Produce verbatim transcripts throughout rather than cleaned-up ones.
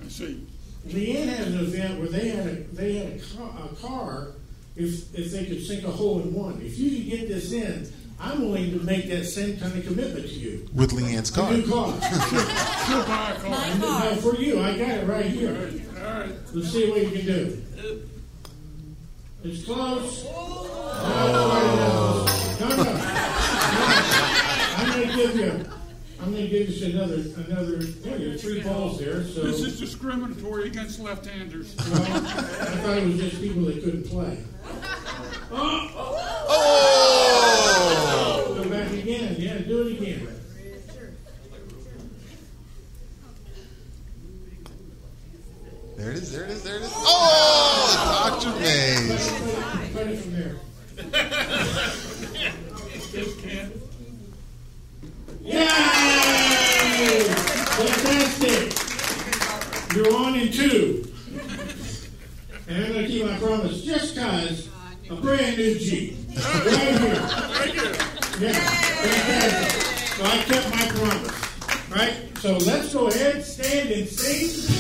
I see. Leanne had an event where they had a they had a car, a car if if they could sink a hole in one. If you can get this in, I'm willing to make that same kind of commitment to you. With Leanne's car. A new car. She'll buy a car. My car. No, for you, I got it right here. All right. Let's see what you can do. It's close. No, no, no, no. I'm going to give you. I'm going to give you another another. Yeah, you have three balls there. So. This is discriminatory against left-handers. Well, I thought it was just people that couldn't play. Oh! Oh! Go back again. Yeah, do it again. There it is, there it is, there it is. Oh! Doctor Mays. Put it from there. Just can't. Yay! Fantastic. You're on in two. And I'm going to keep my promise just because a brand new Jeep. Right here. Yeah, fantastic. So I kept my promise. Right? So let's go ahead, stand and sing.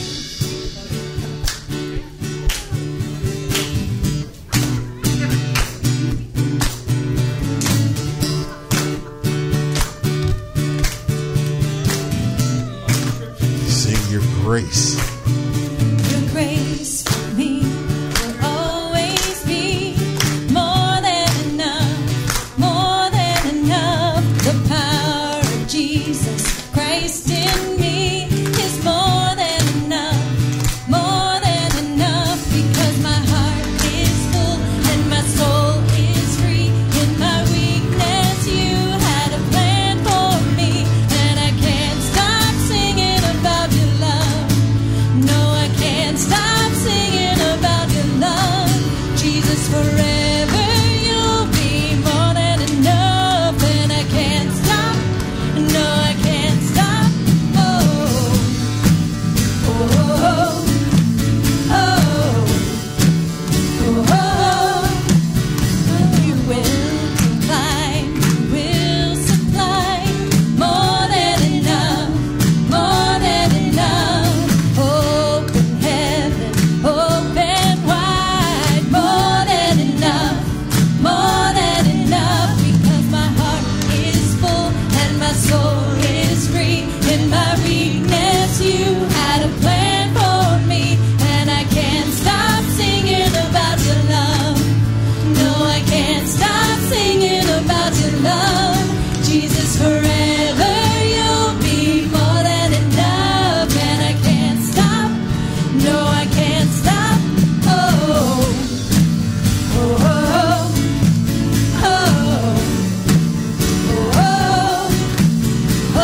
Sing your grace. Your grace for me will always be more than enough, more than enough. The power of Jesus Christ in me is more than enough, more than enough. Because my heart is full and my soul is free. In my weakness you had a plan for me, and I can't stop singing about your love. No, I can't stop singing about your love. Jesus, forever you'll be more than enough, and I can't stop. No, I can't stop. Oh, oh, oh, oh, oh, oh. You will supply, you will supply more than enough, more than enough. Open heaven, open wide, more than enough, more than enough. Because my heart is full and my soul is free. In my weakness you had a plan for me, and I can't stop singing about your love. No, I can't stop singing about your love. Jesus, forever you'll be more than enough, and I can't stop. No, I can't stop. Oh, oh, oh, oh, oh, oh,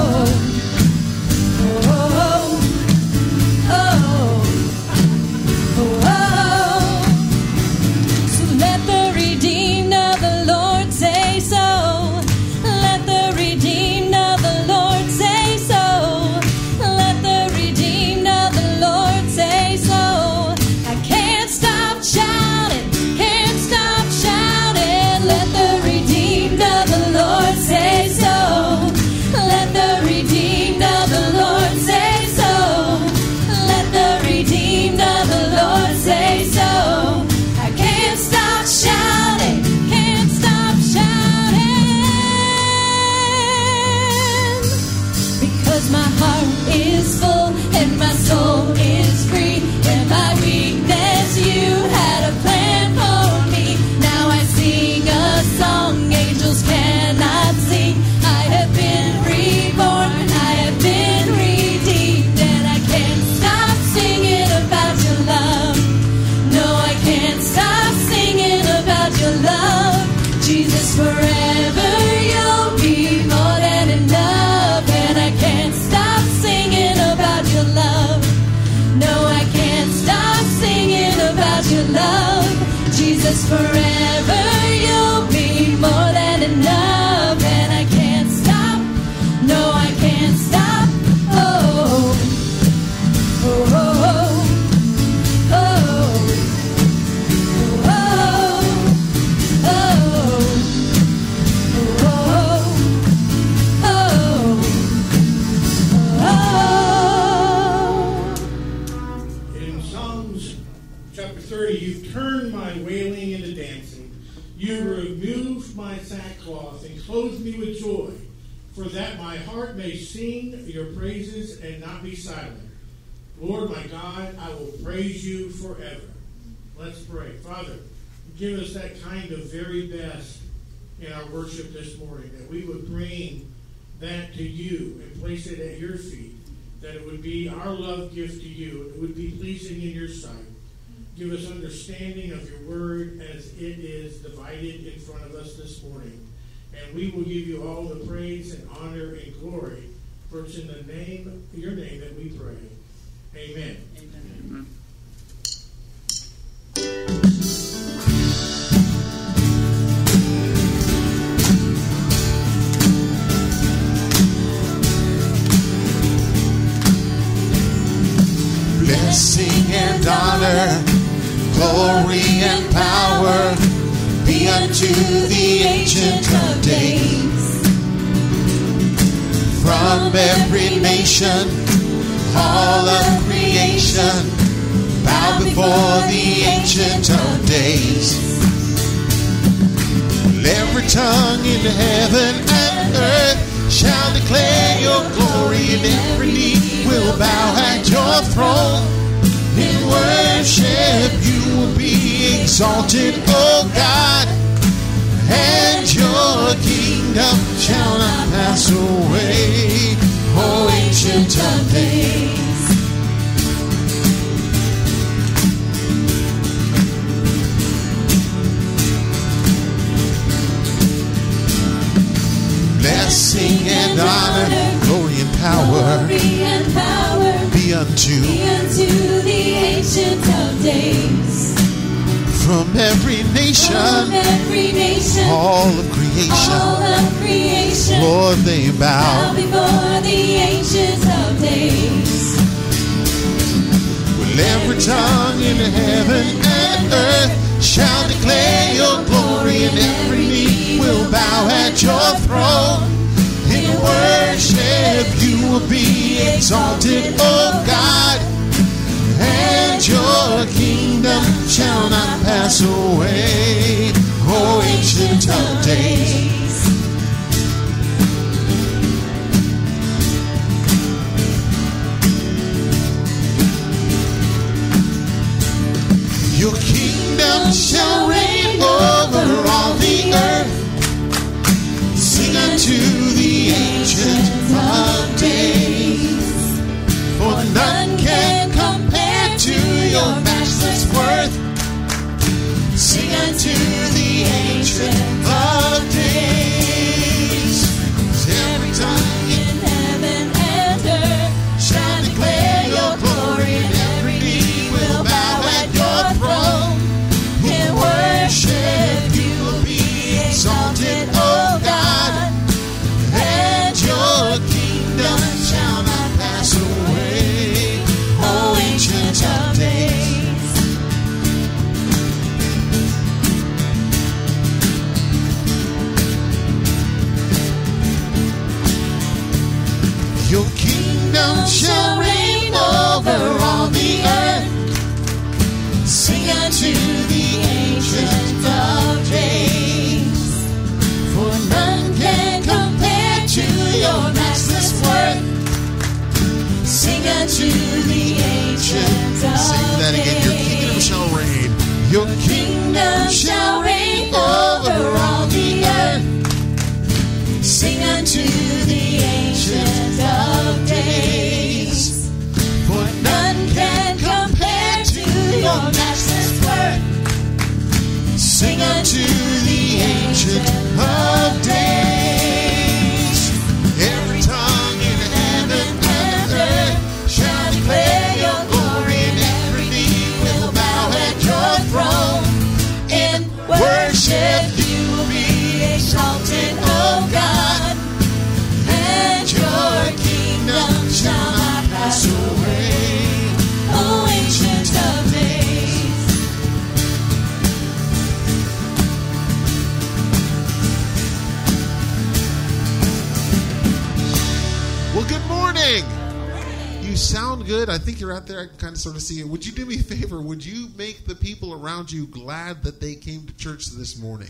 oh, oh, oh. So let the redeemed of the Lord say so. Let the redeemed of the Lord say so. Let the redeemed of the Lord say so. I can't stop shouting, can't stop shouting. Let the redeemed of the Lord say so. Let the redeemed of the Lord say so. Let the redeemed of the Lord say so. I can't stop shouting, can't stop shouting. Because my heart is full and my soul is free. In my weakness you had a plan for me. Now I sing a song angels cannot sing. I have been reborn, I have been redeemed, and I can't stop singing about your love. No, I can't stop singing about your love. Jesus, forever you'll be more than enough, and I can't stop singing about your love. No, I can't stop singing about your love. Jesus, forever you'll be more than enough, and I can't stop. No, I can't stop. Oh, oh, oh, oh, oh, oh, oh, oh, oh, oh. thirty, you've turned my wailing into dancing. You removed my sackcloth and clothed me with joy, for that my heart may sing your praises and not be silent. Lord my God, I will praise you forever. Let's pray. Father, give us that kind of very best in our worship this morning, that we would bring that to you and place it at your feet, that it would be our love gift to you, and it would be pleasing in your sight. Give us understanding of your word as it is divided in front of us this morning. And we will give you all the praise and honor and glory. For it's in the name, your name that we pray. Amen. Amen. Blessing and honor, glory and power be unto the Ancient of Days. From every nation, all of creation, bow before the Ancient of Days. Every tongue in heaven and earth shall declare your glory, and every knee will bow at your throne. In worship you will be exalted, O God, and your kingdom shall not pass away, O Ancient of Days. Blessing and honor, glory and power, Glory and power be unto, be unto the Ancient of Days. from every nation, From every nation, all of creation, all of creation, Lord, they bow bow. before the Ancient of Days. Will every tongue in heaven and earth shall declare your glory, and every knee will bow at your throne. In worship you will be exalted, O God, and your kingdom shall not pass away, O Ancient of Days. Your kingdom shall reign over all the earth. Sing unto the Ancient of Days. For none can compare to your matchless worth. Sing unto the Ancient of Days. Every tongue in Heaven and earth shall declare your glory, and every knee will bow at your throne. In worship you will be exalted, O God, and your kingdom shall not pass away, O Ancient of Days. Your kingdom shall reign over all the earth. Sing unto the Ancient of Days. For none can compare to your matchless worth. Sing unto the Ancient of Days. Sing that again. Your kingdom shall reign. Your kingdom shall reign over all the earth. Sing unto the Ancient of Days. For none can compare to your matchless worth. Sing unto the Ancient of Days. Every tongue in heaven and earth shall declare would, I think you're out there, I can kind of sort of see it. Would you do me a favor? Would you make the people around you glad that they came to church this morning?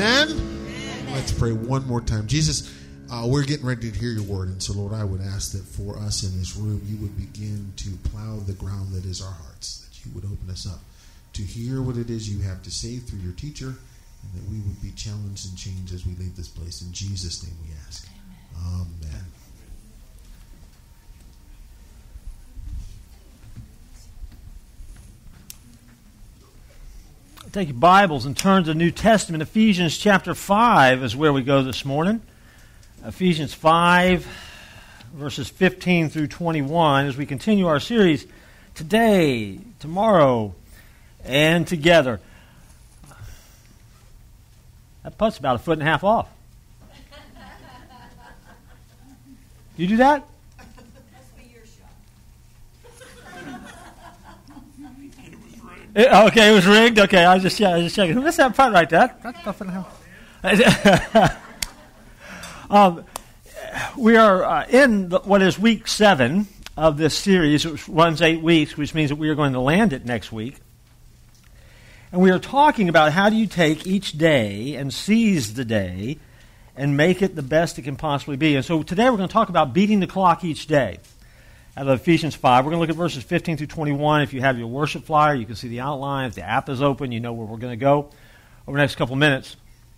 Amen? Let's pray one more time. Jesus, uh, we're getting ready to hear your word. And so, Lord, I would ask that for us in this room, you would begin to plow the ground that is our hearts, that you would open us up to hear what it is you have to say through your teacher, and that we would be challenged and changed as we leave this place. In Jesus' name we ask. Amen. Amen. Take your Bibles and turn to the New Testament. Ephesians chapter five is where we go this morning. Ephesians five, verses fifteen through twenty-one, as we continue our series today, tomorrow, and together. That putt's about a foot and a half off. You do that? It, okay, it was rigged. Okay, I was just, yeah, I was just checking. Who missed that putt right there? That's a foot and a half. um, we are uh, in the, what is week seven of this series. It runs eight weeks, which means that we are going to land it next week. And we are talking about how do you take each day and seize the day and make it the best it can possibly be. And so today we're going to talk about beating the clock each day. Out of Ephesians five, we're going to look at verses fifteen through twenty-one. If you have your worship flyer, you can see the outline. If the app is open, you know where we're going to go over the next couple minutes.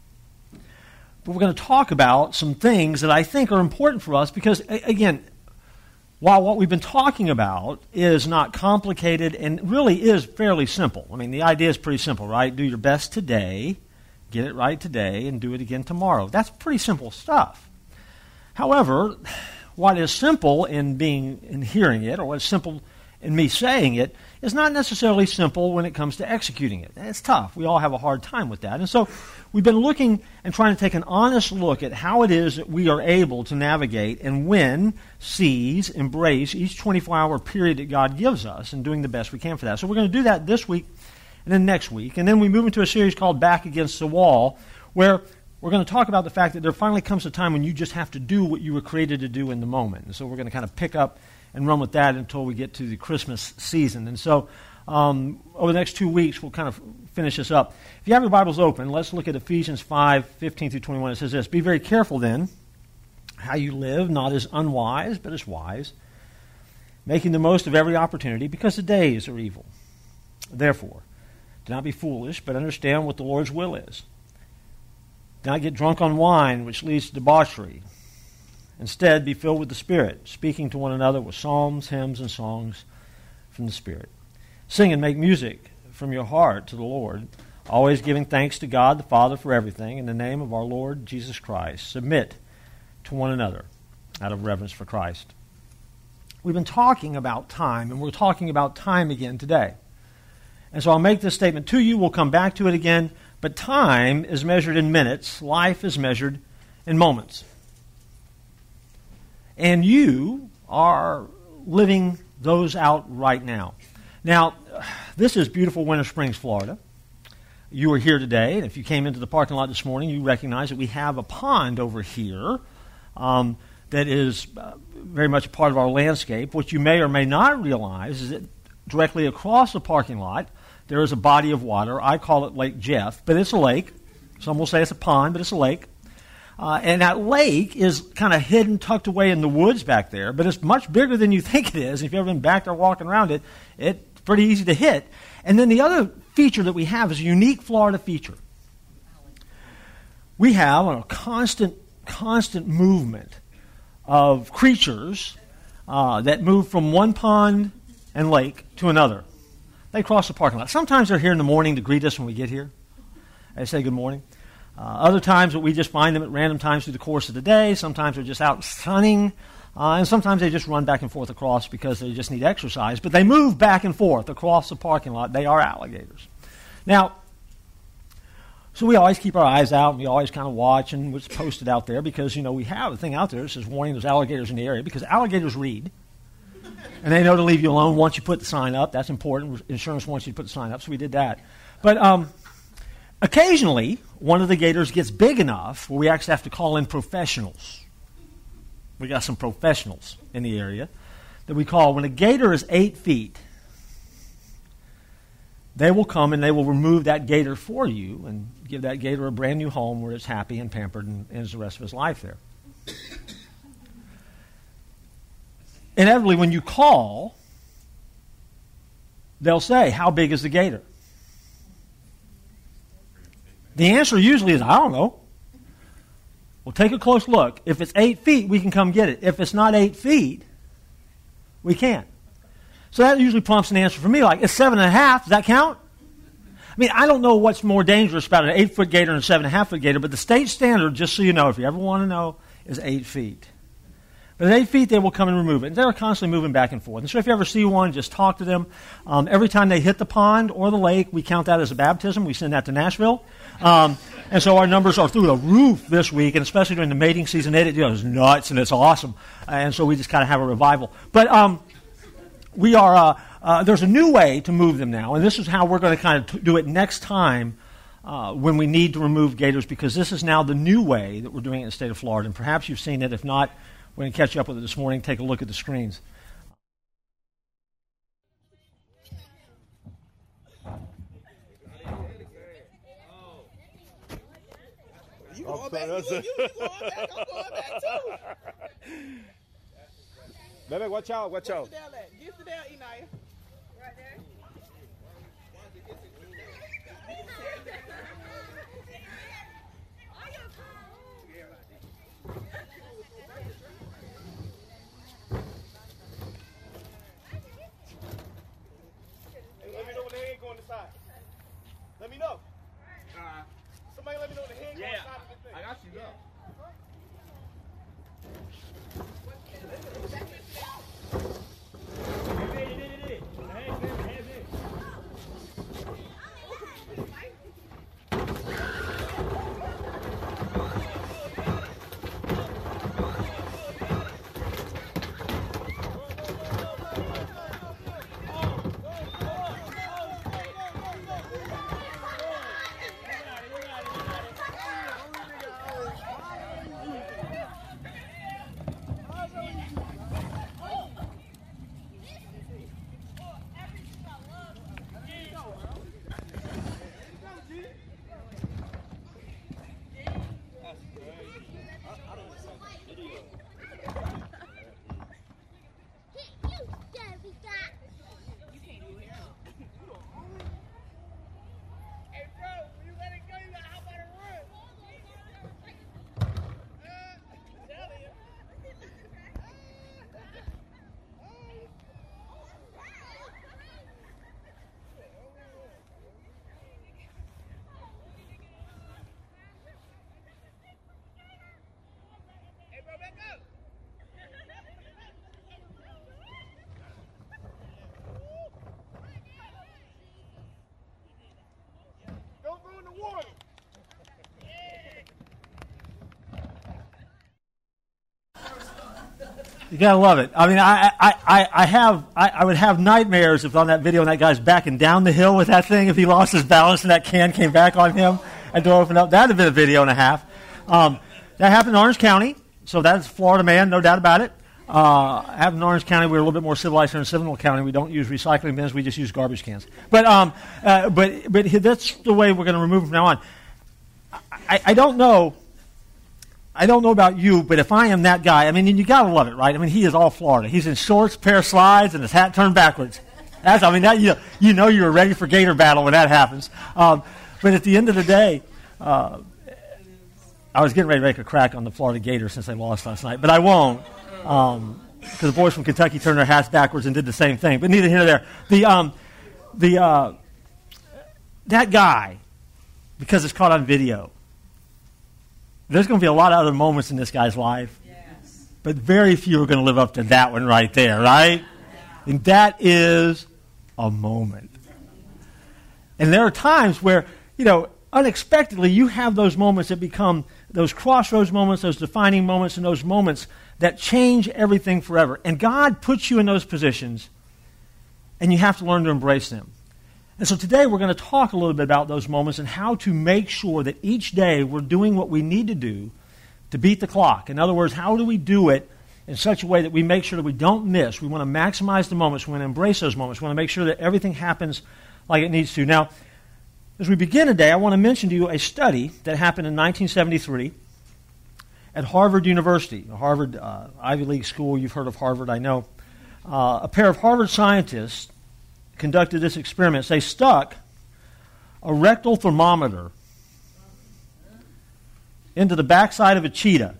But we're going to talk about some things that I think are important for us because, again, while what we've been talking about is not complicated and really is fairly simple. I mean, the idea is pretty simple, right? Do your best today, get it right today, and do it again tomorrow. That's pretty simple stuff. However, what is simple in being in hearing it, or what's simple in me saying it, is not necessarily simple when it comes to executing it. It's tough. We all have a hard time with that. And so we've been looking and trying to take an honest look at how it is that we are able to navigate and win, seize, embrace each twenty-four hour period that God gives us and doing the best we can for that. So we're going to do that this week and then next week. And then we move into a series called Back Against the Wall, where we're going to talk about the fact that there finally comes a time when you just have to do what you were created to do in the moment. And so we're going to kind of pick up and run with that until we get to the Christmas season. And so um, over the next two weeks, we'll kind of finish this up. If you have your Bibles open, let's look at Ephesians five, fifteen through twenty-one. It says this, "Be very careful then how you live, not as unwise, but as wise, making the most of every opportunity, because the days are evil. Therefore, do not be foolish, but understand what the Lord's will is. Do not get drunk on wine, which leads to debauchery. Instead, be filled with the Spirit, speaking to one another with psalms, hymns, and songs from the Spirit. Sing and make music from your heart to the Lord, always giving thanks to God the Father for everything, in the name of our Lord Jesus Christ. Submit to one another out of reverence for Christ." We've been talking about time, and we're talking about time again today. And so I'll make this statement to you. We'll come back to it again. But time is measured in minutes. Life is measured in moments. And you are living those out right now. Now, this is beautiful Winter Springs, Florida. You are here today, and if you came into the parking lot this morning, you recognize that we have a pond over here um, that is uh, very much a part of our landscape. What you may or may not realize is that directly across the parking lot, there is a body of water. I call it Lake Jeff, but it's a lake. Some will say it's a pond, but it's a lake. Uh, and that lake is kind of hidden, tucked away in the woods back there, but it's much bigger than you think it is. If you've ever been back there walking around it, it's pretty easy to hit. And then the other feature that we have is a unique Florida feature. We have a constant, constant movement of creatures uh, that move from one pond and lake to another. They cross the parking lot. Sometimes they're here in the morning to greet us when we get here. They say good morning. Uh, other times we just find them at random times through the course of the day. Sometimes they're just out sunning. Uh, and sometimes they just run back and forth across because they just need exercise. But they move back and forth across the parking lot. They are alligators. Now, so we always keep our eyes out and we always kind of watch and what's posted out there because, you know, we have a thing out there that says warning there's alligators in the area because alligators read. And they know to leave you alone once you put the sign up. That's important. Insurance wants you to put the sign up, so we did that. But um, occasionally, one of the gators gets big enough where we actually have to call in professionals. We got some professionals in the area that we call. When a gator is eight feet, they will come and they will remove that gator for you and give that gator a brand new home where it's happy and pampered and ends the rest of his life there. Inevitably, when you call, they'll say, how big is the gator? The answer usually is, I don't know. Well, take a close look. If it's eight feet, we can come get it. If it's not eight feet, we can't. So that usually prompts an answer for me, like, it's seven and a half. Does that count? I mean, I don't know what's more dangerous about an eight-foot gator and a seven-and-a-half-foot gator, but the state standard, just so you know, if you ever want to know, is eight feet. But at eight feet, they will come and remove it. And they're constantly moving back and forth. And so if you ever see one, just talk to them. Um, every time they hit the pond or the lake, we count that as a baptism. We send that to Nashville. Um, and so our numbers are through the roof this week, and especially during the mating season. It, it goes nuts, and it's awesome. And so we just kind of have a revival. But um, we are uh, uh, there's a new way to move them now, and this is how we're going to kind of t- do it next time uh, when we need to remove gators, because this is now the new way that we're doing it in the state of Florida. And perhaps you've seen it. If not, we're going to catch you up with it this morning. Take a look at the screens. You going back? You, you, you going back? I'm going back too. Baby, watch out, watch out. Get down there. Get down, Enaya. Right there. Let me know when the head going inside. Let me know. Uh, Somebody let me know when the head going inside of the thing. I got you, yeah. Don't go in the water. You gotta love it. I mean, I I, I, I have I, I would have nightmares if on that video and that guy's backing down the hill with that thing, if he lost his balance and that can came back on him and door opened up. That'd have been a video and a half. Um, that happened in Orange County, so that's Florida man, no doubt about it. Uh, happened in Orange County. We're a little bit more civilized here in Seminole County. We don't use recycling bins; we just use garbage cans. But um, uh, but but that's the way we're going to remove it from now on. I, I don't know. I don't know about you, but if I am that guy, I mean, you got to love it, right? I mean, he is all Florida. He's in shorts, pair of slides, and his hat turned backwards. That's, I mean, that you, you know you're ready for Gator battle when that happens. Um, but at the end of the day, uh, I was getting ready to make a crack on the Florida Gators since they lost last night, but I won't, because um, the boys from Kentucky turned their hats backwards and did the same thing. But neither here nor there. The um, the uh, that guy, because it's caught on video. There's going to be a lot of other moments in this guy's life, yes, but very few are going to live up to that one right there, right? Yeah. And that is a moment. And there are times where, you know, unexpectedly you have those moments that become those crossroads moments, those defining moments, and those moments that change everything forever. And God puts you in those positions, and you have to learn to embrace them. And so today we're going to talk a little bit about those moments and how to make sure that each day we're doing what we need to do to beat the clock. In other words, how do we do it in such a way that we make sure that we don't miss? We want to maximize the moments. We want to embrace those moments. We want to make sure that everything happens like it needs to. Now, as we begin today, I want to mention to you a study that happened in nineteen seventy-three at Harvard University, a Harvard uh, Ivy League school. You've heard of Harvard, I know. Uh, a pair of Harvard scientists conducted this experiment. They stuck a rectal thermometer into the backside of a cheetah.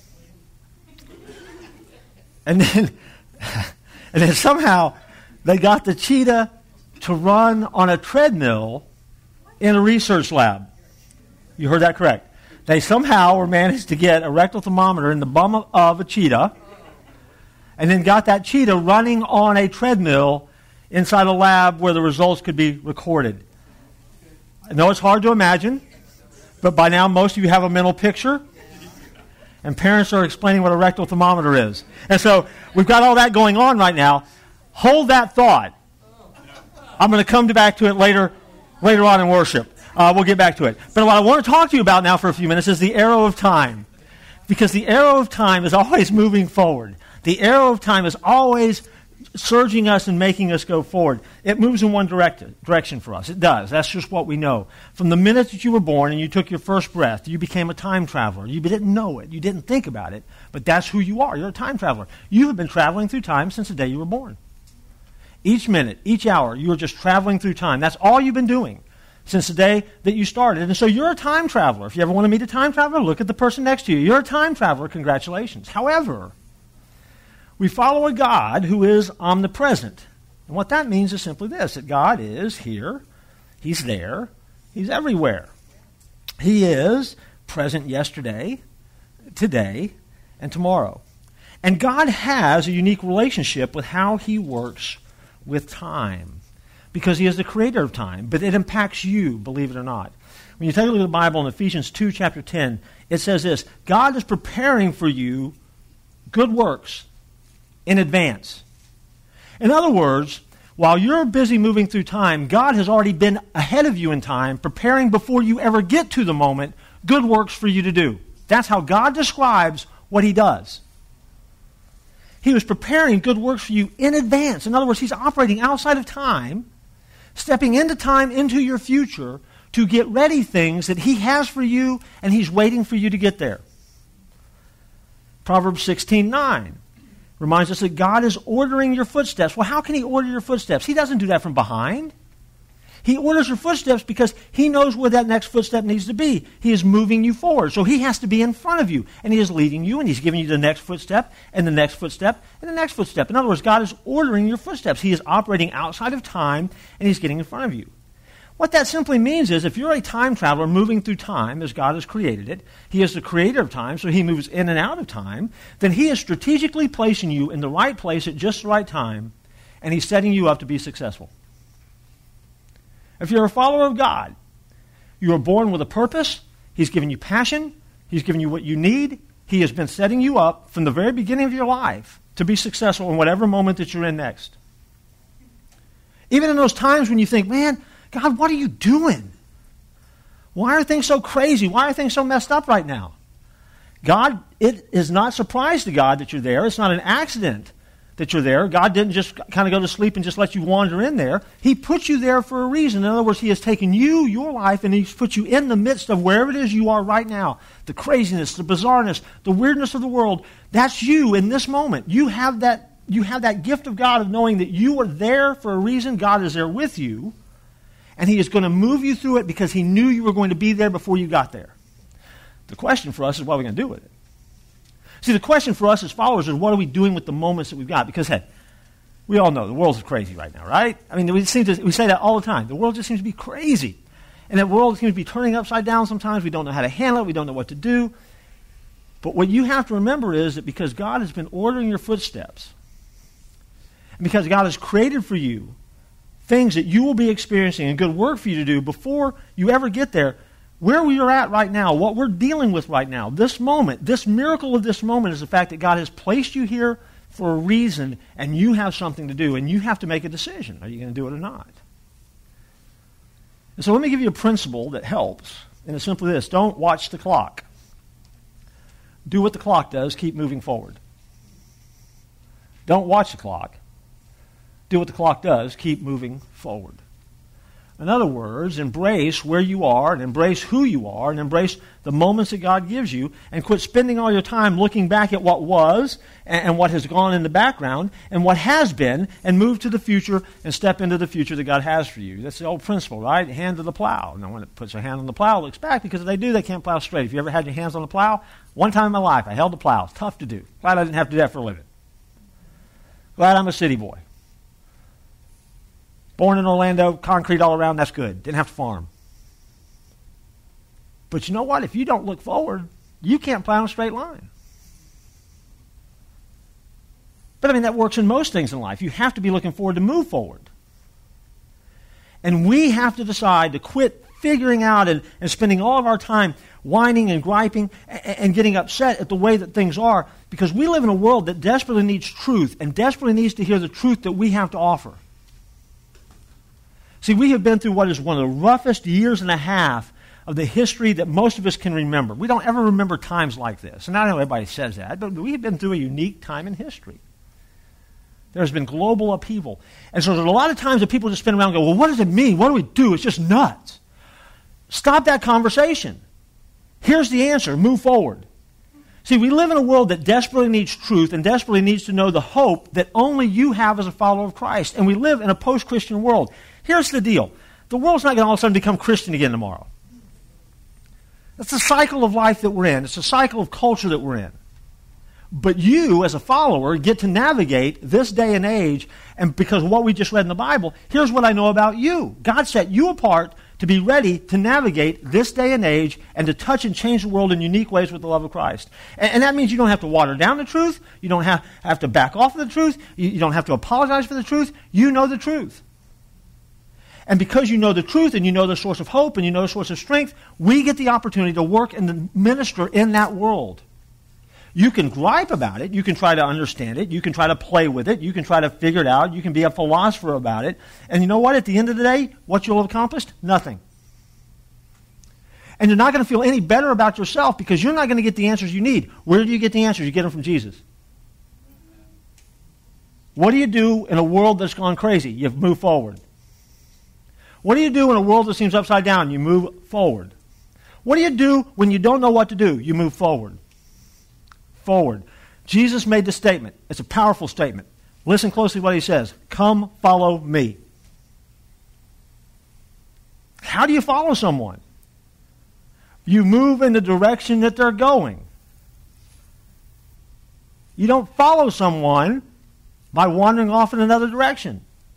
And then, and then somehow they got the cheetah to run on a treadmill in a research lab. You heard that correct. They somehow were managed to get a rectal thermometer in the bum of, of a cheetah and then got that cheetah running on a treadmill inside a lab where the results could be recorded. I know it's hard to imagine, but by now most of you have a mental picture, and parents are explaining what a rectal thermometer is. And so we've got all that going on right now. Hold that thought. I'm going to come back to it later, later on in worship. Uh, we'll get back to it. But what I want to talk to you about now for a few minutes is the arrow of time. Because the arrow of time is always moving forward. The arrow of time is always surging us and making us go forward. It moves in one direct, direction for us. It does. That's just what we know. From the minute that you were born and you took your first breath, you became a time traveler. You didn't know it. You didn't think about it. But that's who you are. You're a time traveler. You have been traveling through time since the day you were born. Each minute, each hour, you are just traveling through time. That's all you've been doing since the day that you started. And so you're a time traveler. If you ever want to meet a time traveler, look at the person next to you. You're a time traveler. Congratulations. However, we follow a God who is omnipresent. And what that means is simply this, that God is here, He's there, He's everywhere. He is present yesterday, today, and tomorrow. And God has a unique relationship with how He works with time, because He is the creator of time, but it impacts you, believe it or not. When you take a look at the Bible in Ephesians two, chapter ten, it says this, God is preparing for you good works in advance. In other words, while you're busy moving through time, God has already been ahead of you in time, preparing before you ever get to the moment, good works for you to do. That's how God describes what He does. He was preparing good works for you in advance. In other words, He's operating outside of time, stepping into time, into your future, to get ready things that He has for you, and He's waiting for you to get there. Proverbs sixteen nine reminds us that God is ordering your footsteps. Well, how can He order your footsteps? He doesn't do that from behind. He orders your footsteps because He knows where that next footstep needs to be. He is moving you forward. So He has to be in front of you. And He is leading you, and He's giving you the next footstep, and the next footstep, and the next footstep. In other words, God is ordering your footsteps. He is operating outside of time, and He's getting in front of you. What that simply means is if you're a time traveler moving through time as God has created it, He is the creator of time, so He moves in and out of time, then He is strategically placing you in the right place at just the right time, and He's setting you up to be successful. If you're a follower of God, you are born with a purpose. He's given you passion. He's given you what you need. He has been setting you up from the very beginning of your life to be successful in whatever moment that you're in next. Even in those times when you think, man, God, what are you doing? Why are things so crazy? Why are things so messed up right now? God, it is not surprise to God that you're there. It's not an accident that you're there. God didn't just kind of go to sleep and just let you wander in there. He put you there for a reason. In other words, He has taken you, your life, and He's put you in the midst of wherever it is you are right now. The craziness, the bizarreness, the weirdness of the world. That's you in this moment. You have that, you have that gift of God of knowing that you are there for a reason. God is there with you. And He is going to move you through it because He knew you were going to be there before you got there. The question for us is, what are we going to do with it? See, the question for us as followers is, what are we doing with the moments that we've got? Because, hey, we all know the world is crazy right now, right? I mean, we, seem to, we say that all the time. The world just seems to be crazy. And that world seems to be turning upside down sometimes. We don't know how to handle it. We don't know what to do. But what you have to remember is that because God has been ordering your footsteps, and because God has created for you things that you will be experiencing and good work for you to do before you ever get there, where we are at right now, what we're dealing with right now, this moment, this miracle of this moment is the fact that God has placed you here for a reason, and you have something to do, and you have to make a decision. Are you going to do it or not? And so let me give you a principle that helps, and it's simply this. Don't watch the clock. Do what the clock does. Keep moving forward. Don't watch the clock. Do what the clock does. Keep moving forward. In other words, embrace where you are and embrace who you are and embrace the moments that God gives you and quit spending all your time looking back at what was and, and what has gone in the background and what has been and move to the future and step into the future that God has for you. That's the old principle, right? Hand to the plow. No one that puts their hand on the plow looks back because if they do, they can't plow straight. If you ever had your hands on the plow, one time in my life I held the plow. It's tough to do. Glad I didn't have to do that for a living. Glad I'm a city boy. Born in Orlando, concrete all around, that's good. Didn't have to farm. But you know what? If you don't look forward, you can't plow in a straight line. But I mean, that works in most things in life. You have to be looking forward to move forward. And we have to decide to quit figuring out and, and spending all of our time whining and griping and, and getting upset at the way that things are, because we live in a world that desperately needs truth and desperately needs to hear the truth that we have to offer. See, we have been through what is one of the roughest years and a half of the history that most of us can remember. We don't ever remember times like this. And I know everybody says that, but we have been through a unique time in history. There's been global upheaval. And so there's a lot of times that people just spin around and go, well, what does it mean? What do we do? It's just nuts. Stop that conversation. Here's the answer. Move forward. See, we live in a world that desperately needs truth and desperately needs to know the hope that only you have as a follower of Christ. And we live in a post-Christian world. Here's the deal. The world's not going to all of a sudden become Christian again tomorrow. That's the cycle of life that we're in. It's a cycle of culture that we're in. But you, as a follower, get to navigate this day and age, and because of what we just read in the Bible, here's what I know about you. God set you apart to be ready to navigate this day and age and to touch and change the world in unique ways with the love of Christ. And, and that means you don't have to water down the truth. You don't have, have to back off of the truth. You, you don't have to apologize for the truth. You know the truth. And because you know the truth and you know the source of hope and you know the source of strength, we get the opportunity to work and to minister in that world. You can gripe about it. You can try to understand it. You can try to play with it. You can try to figure it out. You can be a philosopher about it. And you know what? At the end of the day, what you'll have accomplished? Nothing. And you're not going to feel any better about yourself because you're not going to get the answers you need. Where do you get the answers? You get them from Jesus. What do you do in a world that's gone crazy? You move forward. What do you do in a world that seems upside down? You move forward. What do you do when you don't know what to do? You move forward. Forward. Jesus made the statement. It's a powerful statement. Listen closely to what he says. Come follow me. How do you follow someone? You move in the direction that they're going. You don't follow someone by wandering off in another direction.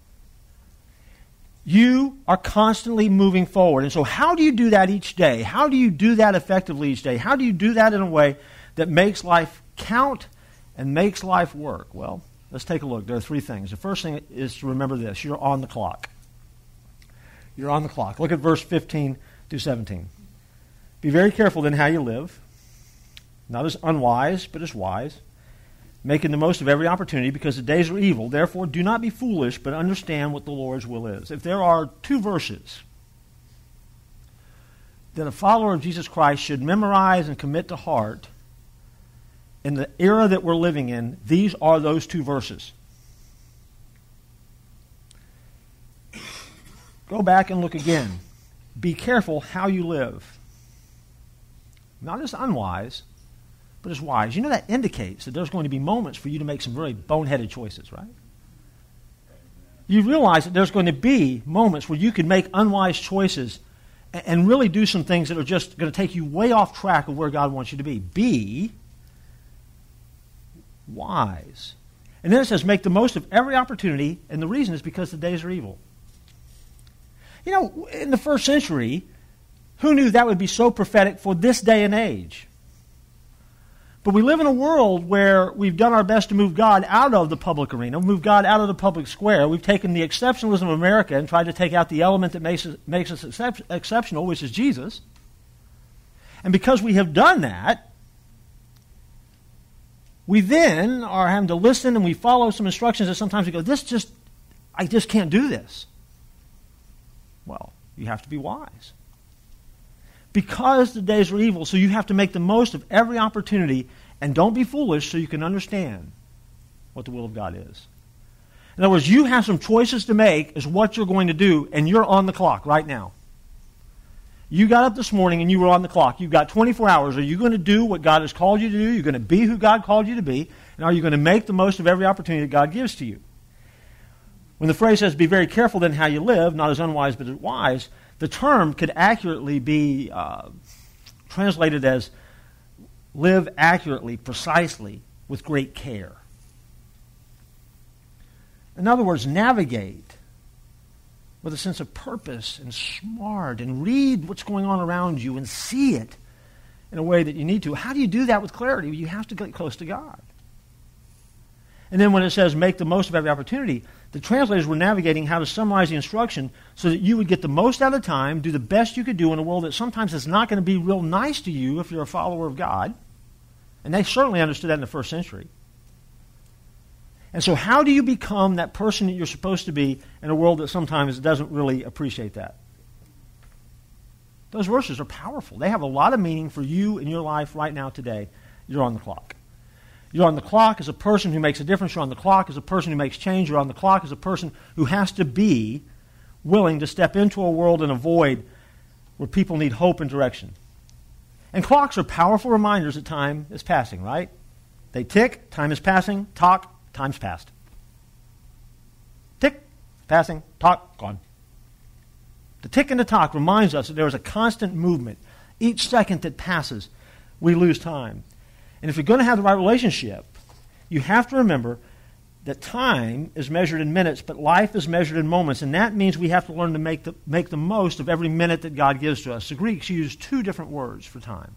You are constantly moving forward. And so how do you do that each day? How do you do that effectively each day? How do you do that in a way that makes life count and makes life work? Well, let's take a look. There are three things. The first thing is to remember this. You're on the clock. You're on the clock. Look at verse fifteen through seventeen. Be very careful then how you live, not as unwise, but as wise, making the most of every opportunity because the days are evil. Therefore, do not be foolish, but understand what the Lord's will is. If there are two verses that a follower of Jesus Christ should memorize and commit to heart in the era that we're living in, these are those two verses. Go back and look again. Be careful how you live. Not as unwise, but as wise. You know, that indicates that there's going to be moments for you to make some really boneheaded choices, right? You realize that there's going to be moments where you can make unwise choices and, and really do some things that are just going to take you way off track of where God wants you to be. Be wise. And then it says, make the most of every opportunity, and the reason is because the days are evil. You know, in the first century, who knew that would be so prophetic for this day and age? But we live in a world where we've done our best to move God out of the public arena, move God out of the public square. We've taken the exceptionalism of America and tried to take out the element that makes us, makes us excep- exceptional, which is Jesus. And because we have done that, we then are having to listen and we follow some instructions that sometimes we go, this just, I just can't do this. Well, you have to be wise. Because the days are evil, so you have to make the most of every opportunity, and don't be foolish so you can understand what the will of God is. In other words, you have some choices to make as what you're going to do, and you're on the clock right now. You got up this morning and you were on the clock. You've got twenty-four hours. Are you going to do what God has called you to do? You're going to be who God called you to be. And are you going to make the most of every opportunity that God gives to you? When the phrase says, be very careful then how you live, not as unwise but as wise, the term could accurately be uh, translated as live accurately, precisely, with great care. In other words, navigate with a sense of purpose and smart and read what's going on around you and see it in a way that you need to. How do you do that with clarity? You have to get close to God. And then when it says make the most of every opportunity, the translators were navigating how to summarize the instruction so that you would get the most out of time, do the best you could do in a world that sometimes is not going to be real nice to you if you're a follower of God. And they certainly understood that in the first century. And so how do you become that person that you're supposed to be in a world that sometimes doesn't really appreciate that? Those verses are powerful. They have a lot of meaning for you in your life right now today. You're on the clock. You're on the clock as a person who makes a difference. You're on the clock as a person who makes change. You're on the clock as a person who has to be willing to step into a world and a void where people need hope and direction. And clocks are powerful reminders that time is passing, right? They tick, time is passing, talk, time's passed. Tick, passing, talk, gone. The tick and the talk reminds us that there is a constant movement. Each second that passes, we lose time. And if you're going to have the right relationship, you have to remember that time is measured in minutes, but life is measured in moments. And that means we have to learn to make the, make the most of every minute that God gives to us. The Greeks use two different words for time.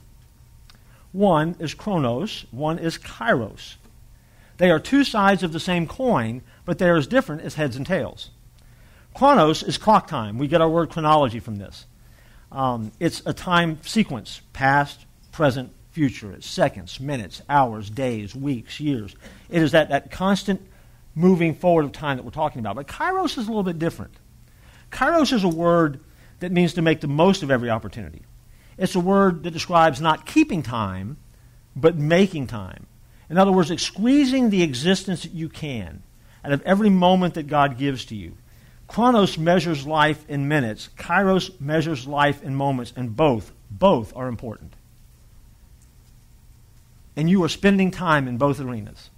One is chronos, one is kairos. They are two sides of the same coin, but they are as different as heads and tails. Chronos is clock time. We get our word chronology from this. Um, it's a time sequence, past, present, future. It's seconds, minutes, hours, days, weeks, years. It is that, that constant moving forward of time that we're talking about. But kairos is a little bit different. Kairos is a word that means to make the most of every opportunity. It's a word that describes not keeping time, but making time. In other words, squeezing the existence that you can out of every moment that God gives to you. Chronos measures life in minutes. Kairos measures life in moments, and both, both are important. And you are spending time in both arenas.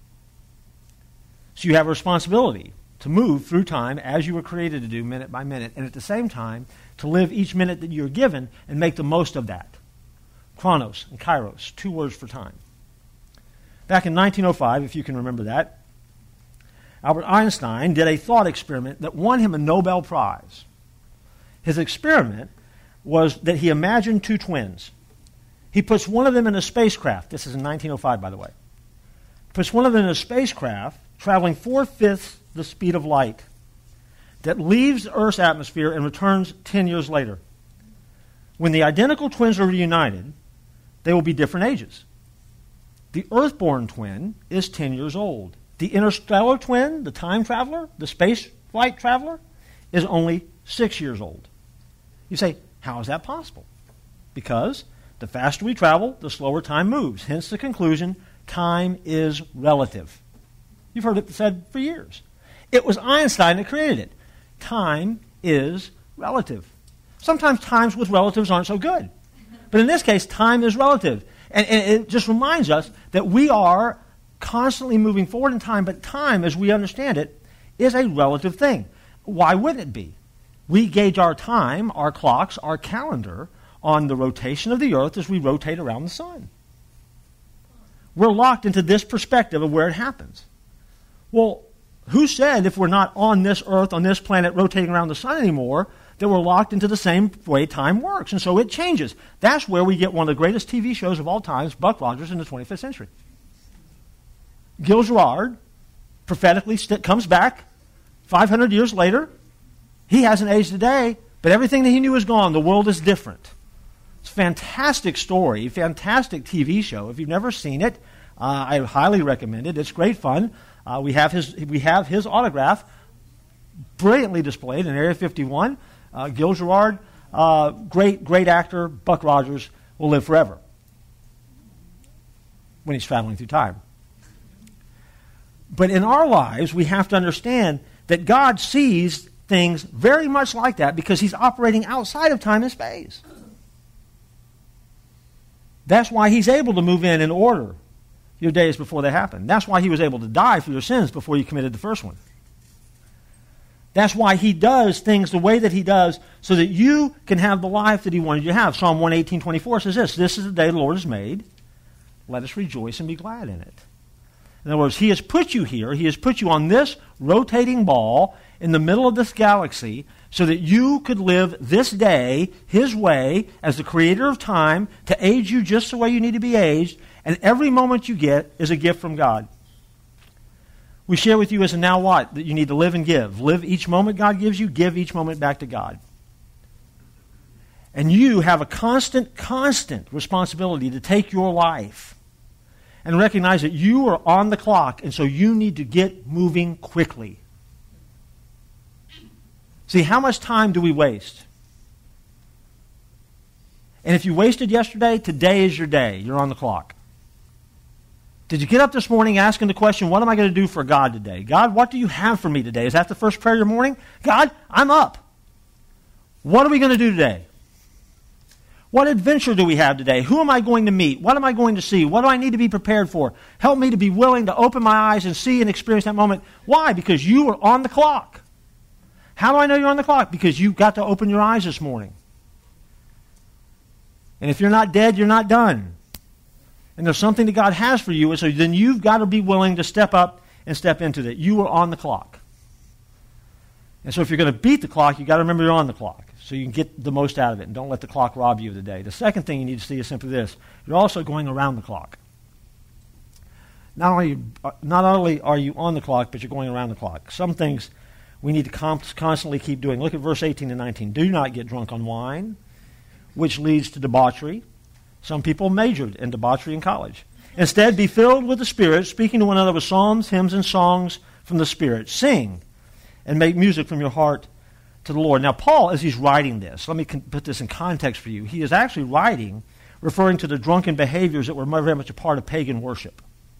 So you have a responsibility to move through time as you were created to do, minute by minute, and at the same time, to live each minute that you're given and make the most of that. Chronos and kairos, two words for time. Back in nineteen oh five, if you can remember that, Albert Einstein did a thought experiment that won him a Nobel Prize. His experiment was that he imagined two twins. He puts one of them in a spacecraft. This is in nineteen oh five, by the way. Puts one of them in a spacecraft traveling four-fifths the speed of light that leaves the Earth's atmosphere and returns ten years later. When the identical twins are reunited, they will be different ages. The Earth-born twin is ten years old. The interstellar twin, the time traveler, the space flight traveler, is only six years old. You say, how is that possible? Because the faster we travel, the slower time moves. Hence the conclusion, time is relative. You've heard it said for years. It was Einstein that created it. Time is relative. Sometimes times with relatives aren't so good. But in this case, time is relative. And, and it just reminds us that we are constantly moving forward in time, but time, as we understand it, is a relative thing. Why wouldn't it be? We gauge our time, our clocks, our calendar, on the rotation of the earth as we rotate around the sun. We're locked into this perspective of where it happens. Well, who said if we're not on this earth, on this planet, rotating around the sun anymore, that we're locked into the same way time works? And so it changes. That's where we get one of the greatest T V shows of all times, Buck Rogers in the twenty-fifth century. Gil Gerard prophetically st- comes back five hundred years later. He hasn't aged today, but everything that he knew is gone. The world is different. It's a fantastic story, fantastic T V show. If you've never seen it, uh, I highly recommend it. It's great fun. Uh, we have his we have his autograph brilliantly displayed in Area fifty-one. Uh, Gil Gerard, uh, great, great actor. Buck Rogers will live forever when he's traveling through time. But in our lives, we have to understand that God sees things very much like that because he's operating outside of time and space. That's why he's able to move in and order your days before they happen. That's why he was able to die for your sins before you committed the first one. That's why he does things the way that he does so that you can have the life that he wanted you to have. Psalm one eighteen twenty-four says this, "This is the day the Lord has made. Let us rejoice and be glad in it." In other words, he has put you here. He has put you on this rotating ball in the middle of this galaxy so that you could live this day his way as the creator of time to age you just the way you need to be aged. And every moment you get is a gift from God. We share with you as a now what? That you need to live and give. Live each moment God gives you. Give each moment back to God. And you have a constant, constant responsibility to take your life and recognize that you are on the clock, and so you need to get moving quickly. See, how much time do we waste? And if you wasted yesterday, today is your day. You're on the clock. Did you get up this morning asking the question, what am I going to do for God today? God, what do you have for me today? Is that the first prayer of your morning? God, I'm up. What are we going to do today? What adventure do we have today? Who am I going to meet? What am I going to see? What do I need to be prepared for? Help me to be willing to open my eyes and see and experience that moment. Why? Because you are on the clock. How do I know you're on the clock? Because you've got to open your eyes this morning. And if you're not dead, you're not done. And there's something that God has for you, and so then you've got to be willing to step up and step into that. You are on the clock. And so if you're going to beat the clock, you've got to remember you're on the clock so you can get the most out of it and don't let the clock rob you of the day. The second thing you need to see is simply this. You're also going around the clock. Not only, not only are you on the clock, but you're going around the clock. Some things we need to constantly keep doing. Look at verse eighteen and nineteen. Do not get drunk on wine, which leads to debauchery. Some people majored in debauchery in college. Instead, be filled with the Spirit, speaking to one another with psalms, hymns, and songs from the Spirit. Sing and make music from your heart to the Lord. Now, Paul, as he's writing this, let me put this in context for you. He is actually writing, referring to the drunken behaviors that were very much a part of pagan worship.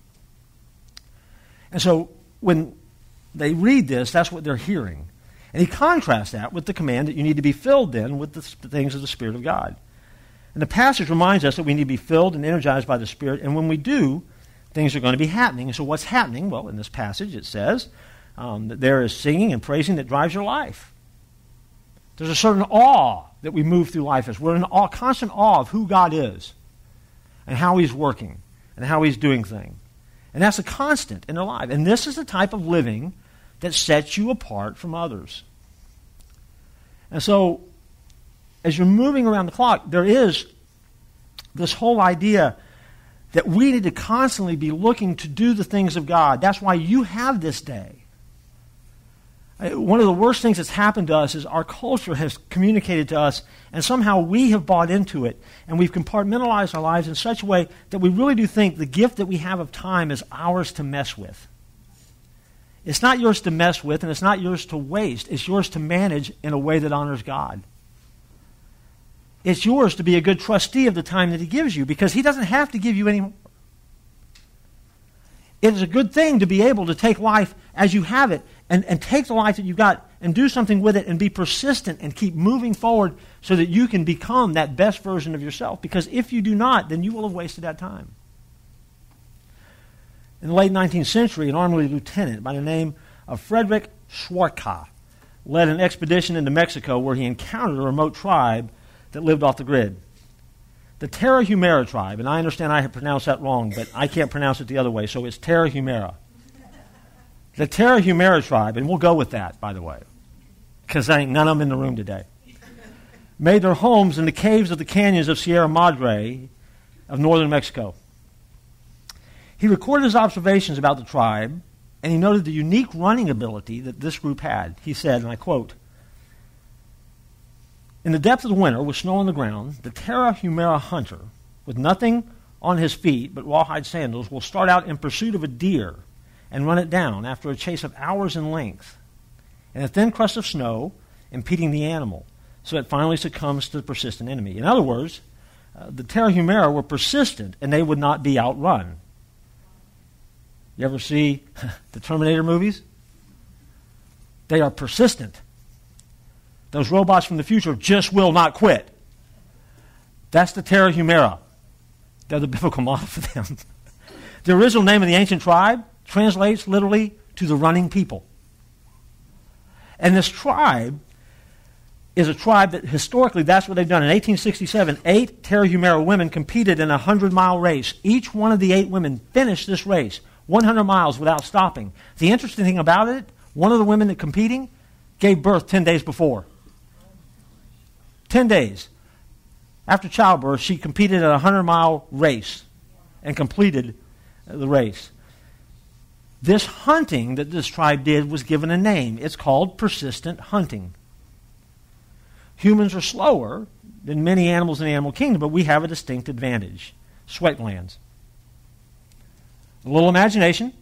And so, when they read this, that's what they're hearing. And he contrasts that with the command that you need to be filled then with the things of the Spirit of God. And the passage reminds us that we need to be filled and energized by the Spirit, and when we do, things are going to be happening. And so what's happening? Well, in this passage it says um, that there is singing and praising that drives your life. There's a certain awe that we move through life as. We're in awe, constant awe of who God is and how He's working and how He's doing things. And that's a constant in our life. And this is the type of living that sets you apart from others. And so, as you're moving around the clock, there is this whole idea that we need to constantly be looking to do the things of God. That's why you have this day. One of the worst things that's happened to us is our culture has communicated to us, and somehow we have bought into it, and we've compartmentalized our lives in such a way that we really do think the gift that we have of time is ours to mess with. It's not yours to mess with, and it's not yours to waste. It's yours to manage in a way that honors God. It's yours to be a good trustee of the time that He gives you, because He doesn't have to give you any more. It is a good thing to be able to take life as you have it and, and take the life that you've got and do something with it and be persistent and keep moving forward so that you can become that best version of yourself. Because if you do not, then you will have wasted that time. In the late nineteenth century, an army lieutenant by the name of Frederick Schwatka led an expedition into Mexico where he encountered a remote tribe that lived off the grid. The Tarahumara tribe, and I understand I have pronounced that wrong, but I can't pronounce it the other way, so it's Tarahumara. The Tarahumara tribe, and we'll go with that, by the way, because there ain't none of them in the room today, made their homes in the caves of the canyons of Sierra Madre of northern Mexico. He recorded his observations about the tribe, and he noted the unique running ability that this group had. He said, and I quote, "In the depth of the winter, with snow on the ground, the Tarahumara hunter, with nothing on his feet but rawhide sandals, will start out in pursuit of a deer and run it down after a chase of hours in length, in a thin crust of snow, impeding the animal, so it finally succumbs to the persistent enemy." In other words, uh, the Tarahumara were persistent, and they would not be outrun. You ever see the Terminator movies? They are persistent. Those robots from the future just will not quit. That's the Terra Humera. They're the biblical model for them. The original name of the ancient tribe translates literally to the running people. And this tribe is a tribe that historically, that's what they've done. In eighteen sixty-seven, eight Terra Humera women competed in a hundred-mile race. Each one of the eight women finished this race, one hundred miles without stopping. The interesting thing about it, one of the women that competing gave birth ten days before. ten days. After childbirth, she competed in a hundred-mile race and completed the race. This hunting that this tribe did was given a name. It's called persistent hunting. Humans are slower than many animals in the animal kingdom, but we have a distinct advantage. Sweat glands. A little imagination,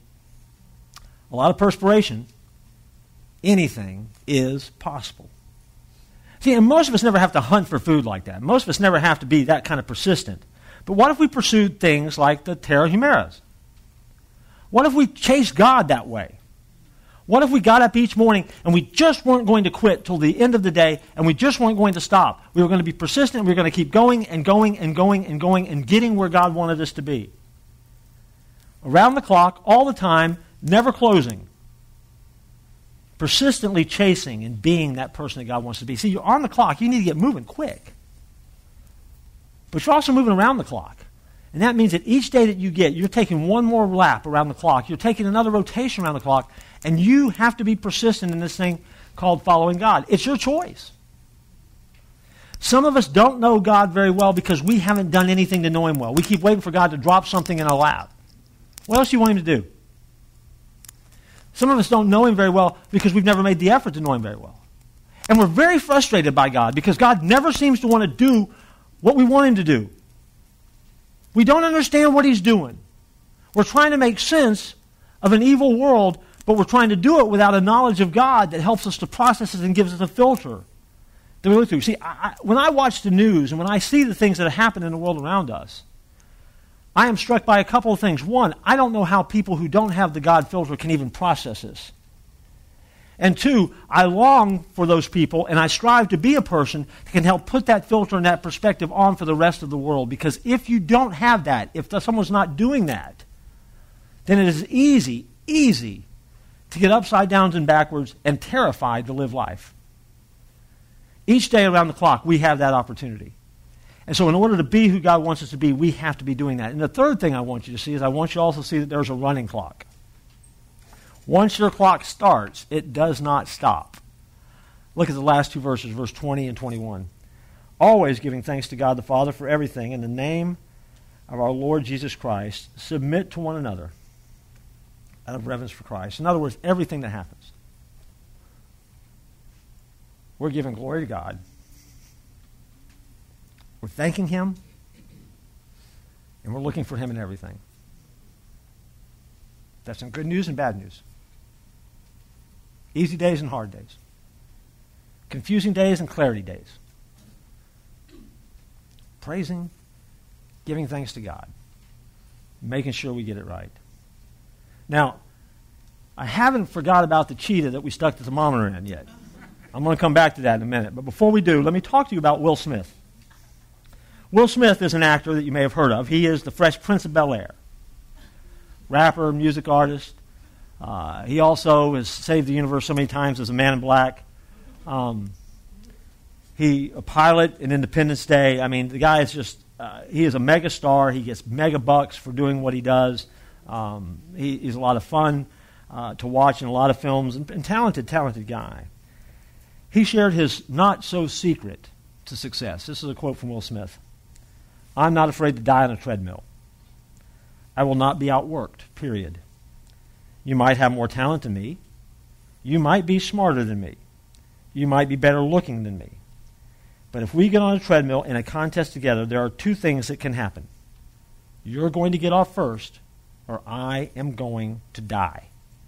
a lot of perspiration, anything is possible. See, and most of us never have to hunt for food like that. Most of us never have to be that kind of persistent. But what if we pursued things like the Terra Humeras? What if we chased God that way? What if we got up each morning and we just weren't going to quit till the end of the day and we just weren't going to stop? We were going to be persistent. We were going to keep going and going and going and going and getting where God wanted us to be. Around the clock, all the time, never closing. Persistently chasing and being that person that God wants to be. See, you're on the clock. You need to get moving quick. But you're also moving around the clock. And that means that each day that you get, you're taking one more lap around the clock. You're taking another rotation around the clock. And you have to be persistent in this thing called following God. It's your choice. Some of us don't know God very well because we haven't done anything to know Him well. We keep waiting for God to drop something in our lap. What else do you want Him to do? Some of us don't know Him very well because we've never made the effort to know Him very well. And we're very frustrated by God because God never seems to want to do what we want Him to do. We don't understand what He's doing. We're trying to make sense of an evil world, but we're trying to do it without a knowledge of God that helps us to process it and gives us a filter that we look through. See, I, I, when I watch the news and when I see the things that happen in the world around us, I am struck by a couple of things. One, I don't know how people who don't have the God filter can even process this. And two, I long for those people, and I strive to be a person that can help put that filter and that perspective on for the rest of the world. Because if you don't have that, if someone's not doing that, then it is easy, easy to get upside down and backwards and terrified to live life. Each day around the clock, we have that opportunity. And so in order to be who God wants us to be, we have to be doing that. And the third thing I want you to see is I want you to also see that there's a running clock. Once your clock starts, it does not stop. Look at the last two verses, verse twenty and twenty-one. Always giving thanks to God the Father for everything in the name of our Lord Jesus Christ, submit to one another out of reverence for Christ. In other words, everything that happens, we're giving glory to God. We're thanking Him, and we're looking for Him in everything. That's some good news and bad news. Easy days and hard days. Confusing days and clarity days. Praising, giving thanks to God. Making sure we get it right. Now, I haven't forgot about the cheetah that we stuck the thermometer in yet. I'm going to come back to that in a minute. But before we do, let me talk to you about Will Smith. Will Smith is an actor that you may have heard of. He is the Fresh Prince of Bel-Air. Rapper, music artist. Uh, he also has saved the universe so many times as a Man in Black. Um, he a pilot in Independence Day. I mean, the guy is just, uh, he is a mega star. He gets mega bucks for doing what he does. Um, he, he's a lot of fun uh, to watch in a lot of films, and, and talented, talented guy. He shared his not-so-secret to success. This is a quote from Will Smith. I'm not afraid to die on a treadmill. I will not be outworked, period. You might have more talent than me. You might be smarter than me. You might be better looking than me. But if we get on a treadmill in a contest together, there are two things that can happen. You're going to get off first, or I am going to die.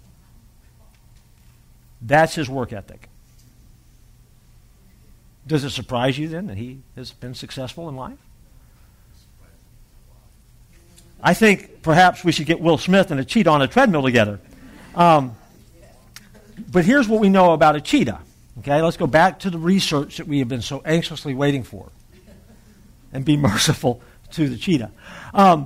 That's his work ethic. Does it surprise you then that he has been successful in life? I think perhaps we should get Will Smith and a cheetah on a treadmill together. Um, but here's what we know about a cheetah. Okay, let's go back to the research that we have been so anxiously waiting for. And be merciful to the cheetah. Um,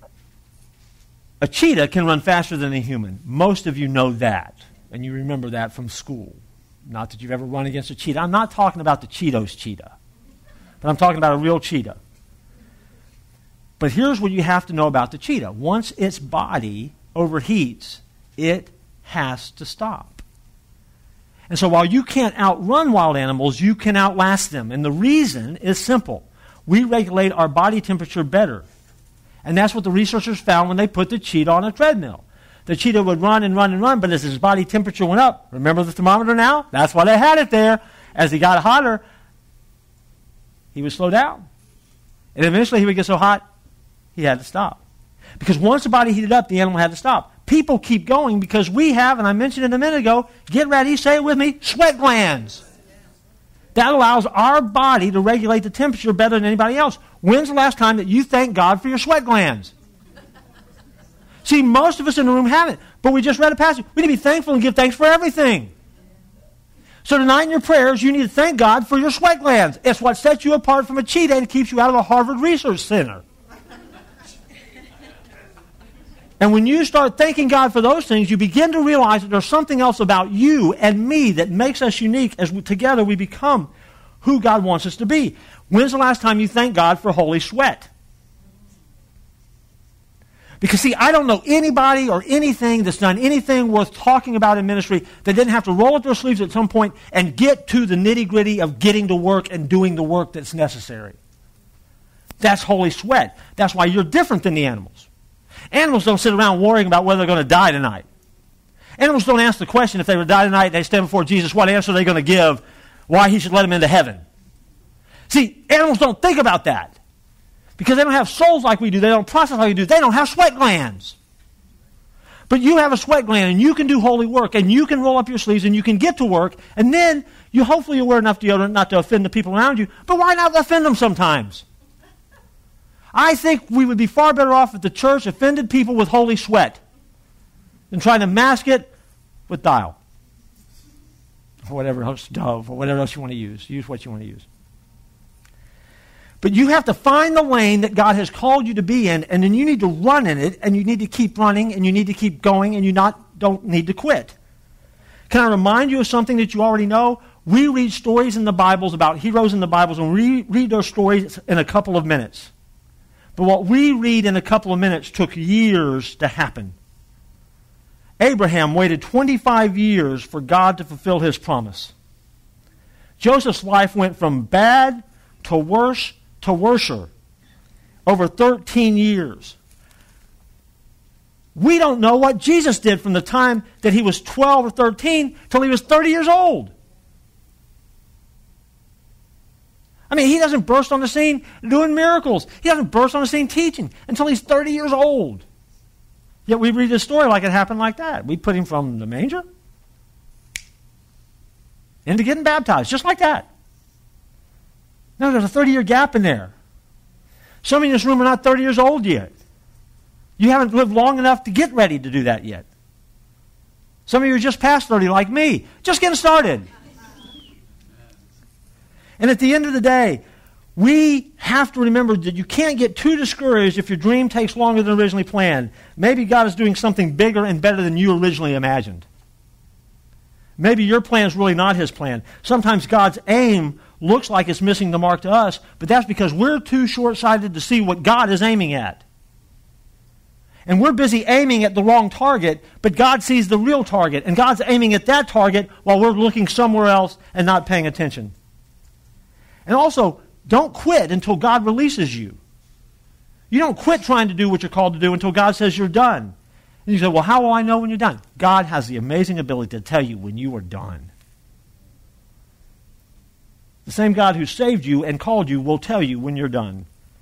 a cheetah can run faster than a human. Most of you know that. And you remember that from school. Not that you've ever run against a cheetah. I'm not talking about the Cheetos cheetah. But I'm talking about a real cheetah. But here's what you have to know about the cheetah. Once its body overheats, it has to stop. And so while you can't outrun wild animals, you can outlast them. And the reason is simple. We regulate our body temperature better. And that's what the researchers found when they put the cheetah on a treadmill. The cheetah would run and run and run, but as his body temperature went up, remember the thermometer now? That's why they had it there. As he got hotter, he would slow down. And eventually he would get so hot, he had to stop. Because once the body heated up, the animal had to stop. People keep going because we have, and I mentioned it a minute ago, get ready, say it with me, sweat glands. That allows our body to regulate the temperature better than anybody else. When's the last time that you thanked God for your sweat glands? See, most of us in the room haven't, but we just read a passage. We need to be thankful and give thanks for everything. So tonight in your prayers, you need to thank God for your sweat glands. It's what sets you apart from a cheetah and keeps you out of the Harvard Research Center. And when you start thanking God for those things, you begin to realize that there's something else about you and me that makes us unique as we, together we become who God wants us to be. When's the last time you thanked God for holy sweat? Because, see, I don't know anybody or anything that's done anything worth talking about in ministry that didn't have to roll up their sleeves at some point and get to the nitty-gritty of getting to work and doing the work that's necessary. That's holy sweat. That's why you're different than the animals. Animals don't sit around worrying about whether they're going to die tonight. Animals don't ask the question if they would die tonight and they stand before Jesus, what answer are they going to give, why he should let them into heaven. See, animals don't think about that. Because they don't have souls like we do. They don't process like we do. They don't have sweat glands. But you have a sweat gland and you can do holy work and you can roll up your sleeves and you can get to work and then you hopefully wear enough deodorant not to offend the people around you. But why not offend them sometimes? I think we would be far better off if the church offended people with holy sweat than trying to mask it with dial. Or whatever else, Dove, or whatever else you want to use. Use what you want to use. But you have to find the lane that God has called you to be in, and then you need to run in it, and you need to keep running, and you need to keep going, and you not don't need to quit. Can I remind you of something that you already know? We read stories in the Bibles about heroes in the Bibles, and we read those stories in a couple of minutes. But what we read in a couple of minutes took years to happen. Abraham waited twenty-five years for God to fulfill his promise. Joseph's life went from bad to worse to worser over thirteen years. We don't know what Jesus did from the time that he was twelve or thirteen till he was thirty years old. I mean, he doesn't burst on the scene doing miracles. He doesn't burst on the scene teaching until he's thirty years old. Yet we read this story like it happened like that. We put him from the manger into getting baptized, just like that. No, there's a thirty-year gap in there. Some of you in this room are not thirty years old yet. You haven't lived long enough to get ready to do that yet. Some of you are just past thirty like me, just getting started. And at the end of the day, we have to remember that you can't get too discouraged if your dream takes longer than originally planned. Maybe God is doing something bigger and better than you originally imagined. Maybe your plan is really not his plan. Sometimes God's aim looks like it's missing the mark to us, but that's because we're too short-sighted to see what God is aiming at. And we're busy aiming at the wrong target, but God sees the real target, and God's aiming at that target while we're looking somewhere else and not paying attention. And also, don't quit until God releases you. You don't quit trying to do what you're called to do until God says you're done. And you say, well, how will I know when you're done? God has the amazing ability to tell you when you are done. The same God who saved you and called you will tell you when you're done.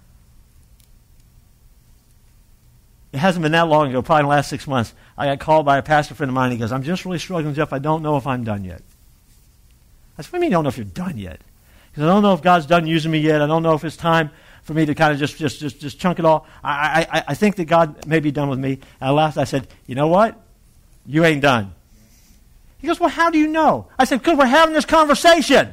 It hasn't been that long ago, probably in the last six months, I got called by a pastor friend of mine. He goes, I'm just really struggling, Jeff. I don't know if I'm done yet. I said, what do you mean you don't know if you're done yet? Because I don't know if God's done using me yet. I don't know if it's time for me to kind of just just just, just chunk it all. I, I, I think that God may be done with me. And I laughed. I said, you know what? You ain't done. He goes, well, how do you know? I said, because we're having this conversation.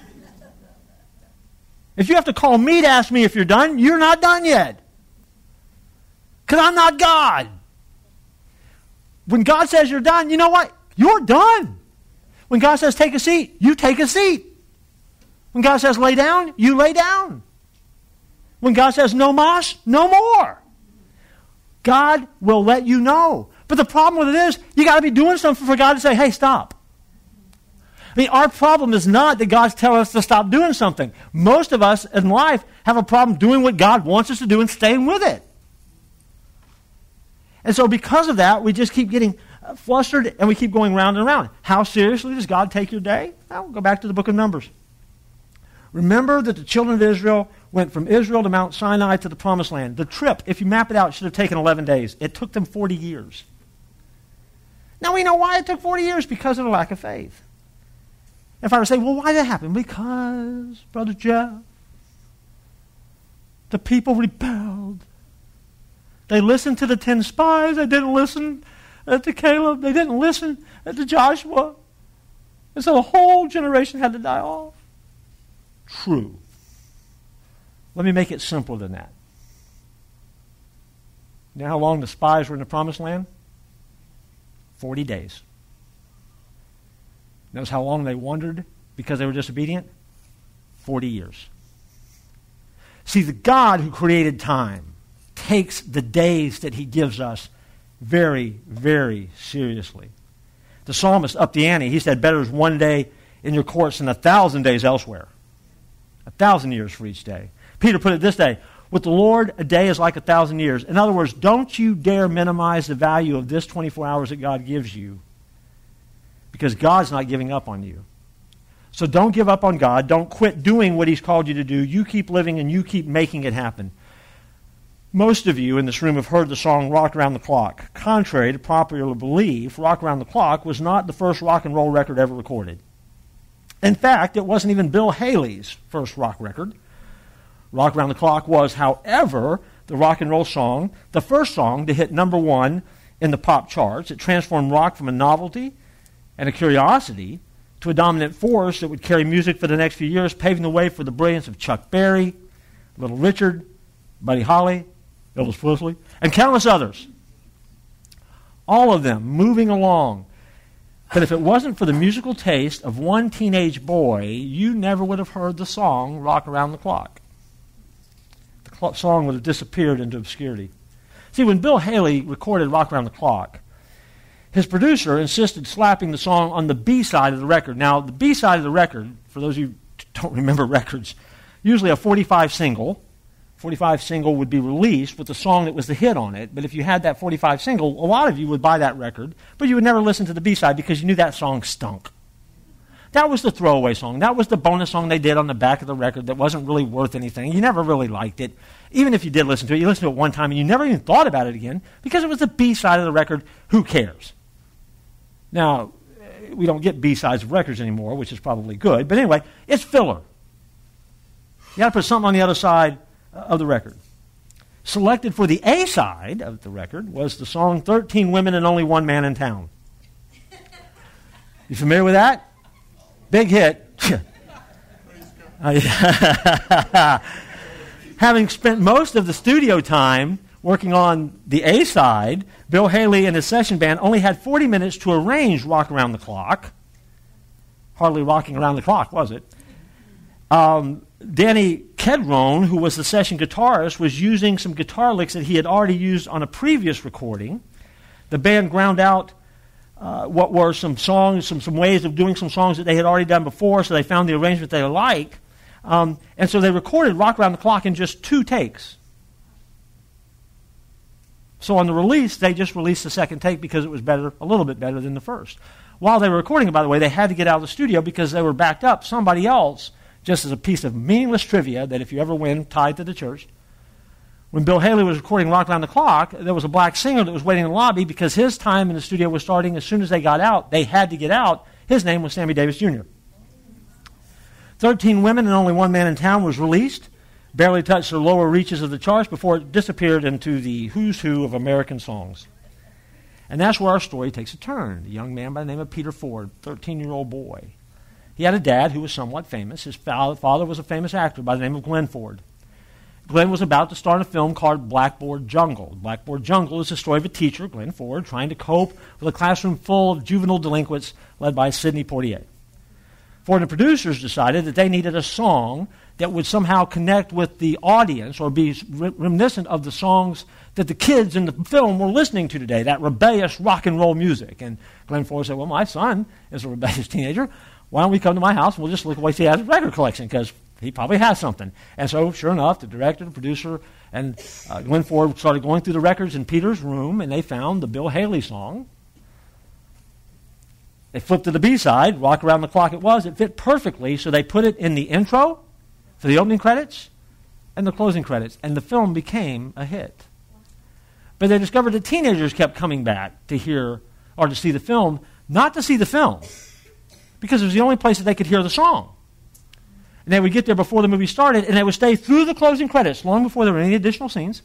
If you have to call me to ask me if you're done, you're not done yet. Because I'm not God. When God says you're done, you know what? You're done. When God says take a seat, you take a seat. When God says lay down, you lay down. When God says no mas, no more. God will let you know. But the problem with it is, you got to be doing something for God to say, hey, stop. I mean, our problem is not that God's telling us to stop doing something. Most of us in life have a problem doing what God wants us to do and staying with it. And so because of that, we just keep getting flustered and we keep going round and round. How seriously does God take your day? Well, go back to the book of Numbers. Remember that the children of Israel went from Israel to Mount Sinai to the Promised Land. The trip, if you map it out, should have taken eleven days. It took them forty years. Now we know why it took forty years, because of the lack of faith. If I were to say, well, why did that happen? Because, Brother Jeff, the people rebelled. They listened to the ten spies. They didn't listen uh, to Caleb. They didn't listen uh, to Joshua. And so the whole generation had to die off. True. Let me make it simpler than that. You know how long the spies were in the Promised Land? Forty days. Notice how long they wandered because they were disobedient? Forty years. See, the God who created time takes the days that he gives us very, very seriously. The psalmist upped the ante. He said, better is one day in your courts than a thousand days elsewhere. A thousand years for each day. Peter put it this way, with the Lord, a day is like a thousand years. In other words, don't you dare minimize the value of this twenty-four hours that God gives you, because God's not giving up on you. So don't give up on God. Don't quit doing what he's called you to do. You keep living and you keep making it happen. Most of you in this room have heard the song Rock Around the Clock. Contrary to popular belief, Rock Around the Clock was not the first rock and roll record ever recorded. In fact, it wasn't even Bill Haley's first rock record. Rock Around the Clock was, however, the rock and roll song, the first song to hit number one in the pop charts. It transformed rock from a novelty and a curiosity to a dominant force that would carry music for the next few years, paving the way for the brilliance of Chuck Berry, Little Richard, Buddy Holly, Elvis Presley, and countless others. All of them moving along. But if it wasn't for the musical taste of one teenage boy, you never would have heard the song Rock Around the Clock. The cl- song would have disappeared into obscurity. See, when Bill Haley recorded Rock Around the Clock, his producer insisted slapping the song on the B side of the record. Now, the B side of the record, for those of you who don't remember records, usually a forty-five single. forty-five single would be released with the song that was the hit on it. But if you had that forty-five single, a lot of you would buy that record, but you would never listen to the B-side because you knew that song stunk. That was the throwaway song. That was the bonus song they did on the back of the record that wasn't really worth anything. You never really liked it. Even if you did listen to it, you listened to it one time and you never even thought about it again because it was the B-side of the record. Who cares? Now, we don't get B-sides of records anymore, which is probably good. But anyway, it's filler. You got to put something on the other side of the record. Selected for the A side of the record was the song thirteen Women and Only One Man in Town. You familiar with that? Big hit. Having spent most of the studio time working on the A side, Bill Haley and his session band only had forty minutes to arrange Rock Around the Clock. Hardly rocking around the clock, was it? Um, Danny Kedron, who was the session guitarist, was using some guitar licks that he had already used on a previous recording. The band ground out uh, what were some songs, some, some ways of doing some songs that they had already done before, so they found the arrangement they liked. Um, and so they recorded Rock Around the Clock in just two takes. So on the release, they just released the second take because it was better, a little bit better than the first. While they were recording it, by the way, they had to get out of the studio because they were backed up. Somebody else, just as a piece of meaningless trivia that if you ever win, tied to the church, when Bill Haley was recording Rock Around the Clock, there was a black singer that was waiting in the lobby because his time in the studio was starting as soon as they got out. They had to get out. His name was Sammy Davis Junior thirteen Women and Only One Man in Town was released barely touched the lower reaches of the charts before it disappeared into the who's who of American songs. And that's where our story takes a turn. A young man by the name of Peter Ford, thirteen-year-old boy. He had a dad who was somewhat famous. His father was a famous actor by the name of Glenn Ford. Glenn was about to star in a film called Blackboard Jungle. Blackboard Jungle is the story of a teacher, Glenn Ford, trying to cope with a classroom full of juvenile delinquents led by Sidney Poitier. Ford and the producers decided that they needed a song that would somehow connect with the audience or be reminiscent of the songs that the kids in the film were listening to today, that rebellious rock and roll music. And Glenn Ford said, well, my son is a rebellious teenager. Why don't we come to my house and we'll just look at what he has in his record collection, because he probably has something. And so, sure enough, the director, the producer, and uh, Glenn Ford started going through the records in Peter's room, and they found the Bill Haley song. They flipped to the B-side, Rock Around the Clock it was. It fit perfectly, so they put it in the intro for the opening credits and the closing credits, and the film became a hit. But they discovered that teenagers kept coming back to hear or to see the film, not to see the film, because it was the only place that they could hear the song. And they would get there before the movie started, and they would stay through the closing credits, long before there were any additional scenes,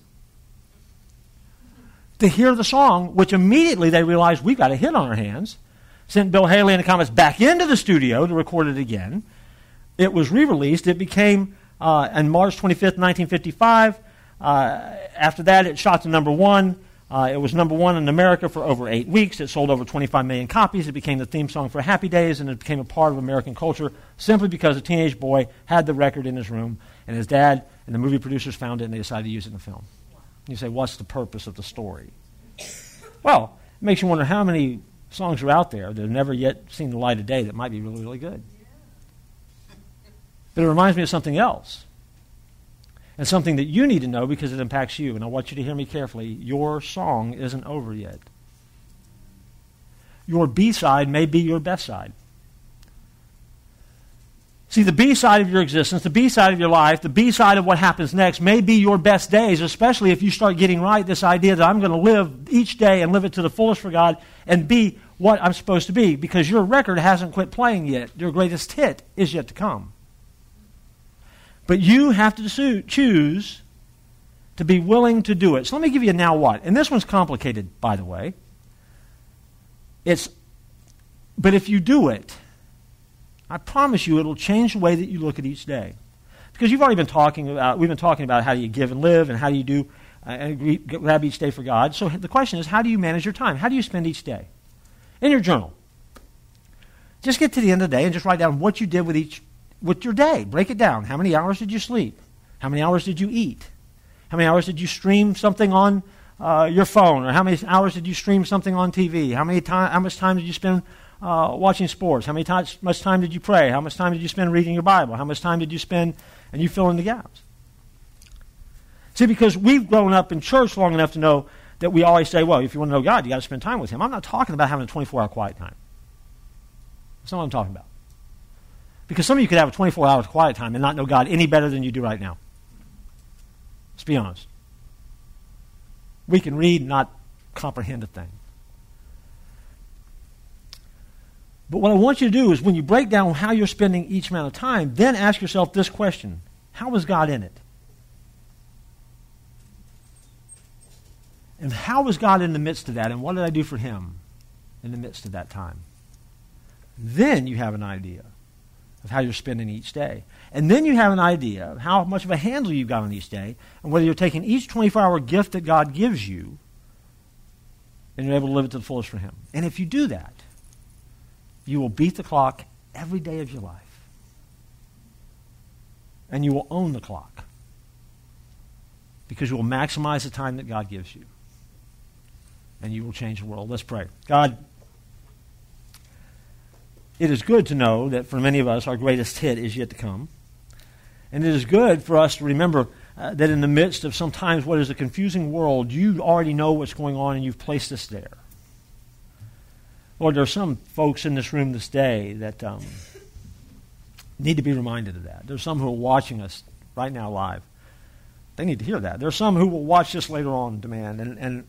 to hear the song, which immediately they realized, we've got a hit on our hands. Sent Bill Haley and the Comets back into the studio to record it again. It was re-released. It became, uh, on March twenty-fifth, nineteen fifty-five. Uh, after that, it shot to number one. Uh, it was number one in America for over eight weeks. It sold over twenty-five million copies. It became the theme song for Happy Days, and it became a part of American culture simply because a teenage boy had the record in his room, and his dad and the movie producers found it, and they decided to use it in the film. You say, what's the purpose of the story? Well, it makes you wonder how many songs are out there that have never yet seen the light of day that might be really, really good. But it reminds me of something else. And something that you need to know because it impacts you. And I want you to hear me carefully. Your song isn't over yet. Your B-side may be your best side. See, the B-side of your existence, the B-side of your life, the B-side of what happens next may be your best days, especially if you start getting right this idea that I'm going to live each day and live it to the fullest for God and be what I'm supposed to be, because your record hasn't quit playing yet. Your greatest hit is yet to come. But you have to choose to be willing to do it. So let me give you a now what. And this one's complicated, by the way. It's, but if you do it, I promise you it'll change the way that you look at each day. Because you've already been talking about, we've been talking about how do you give and live and how do you do uh, and grab each day for God. So the question is, how do you manage your time? How do you spend each day? In your journal. Just get to the end of the day and just write down what you did with each, with your day. Break it down. How many hours did you sleep? How many hours did you eat? How many hours did you stream something on uh, your phone? Or how many hours did you stream something on T V? How many time? How much time did you spend Uh, watching sports? How many times, much time did you pray? How much time did you spend reading your Bible? How much time did you spend, and you fill in the gaps. See, because we've grown up in church long enough to know that we always say, well, if you want to know God, you got to spend time with Him. I'm not talking about having a twenty-four hour quiet time. That's not what I'm talking about. Because some of you could have a twenty-four hour quiet time and not know God any better than you do right now. Let's be honest. We can read and not comprehend a thing. But what I want you to do is when you break down how you're spending each amount of time, then ask yourself this question. How was God in it? And how was God in the midst of that? And what did I do for Him in the midst of that time? Then you have an idea of how you're spending each day. And then you have an idea of how much of a handle you've got on each day and whether you're taking each twenty-four hour gift that God gives you and you're able to live it to the fullest for Him. And if you do that, you will beat the clock every day of your life. And you will own the clock. Because you will maximize the time that God gives you. And you will change the world. Let's pray. God, it is good to know that for many of us, our greatest hit is yet to come. And it is good for us to remember uh, that in the midst of sometimes what is a confusing world, you already know what's going on and you've placed us there. Lord, there are some folks in this room this day that um, need to be reminded of that. There are some who are watching us right now live. They need to hear that. There are some who will watch this later on demand, and, and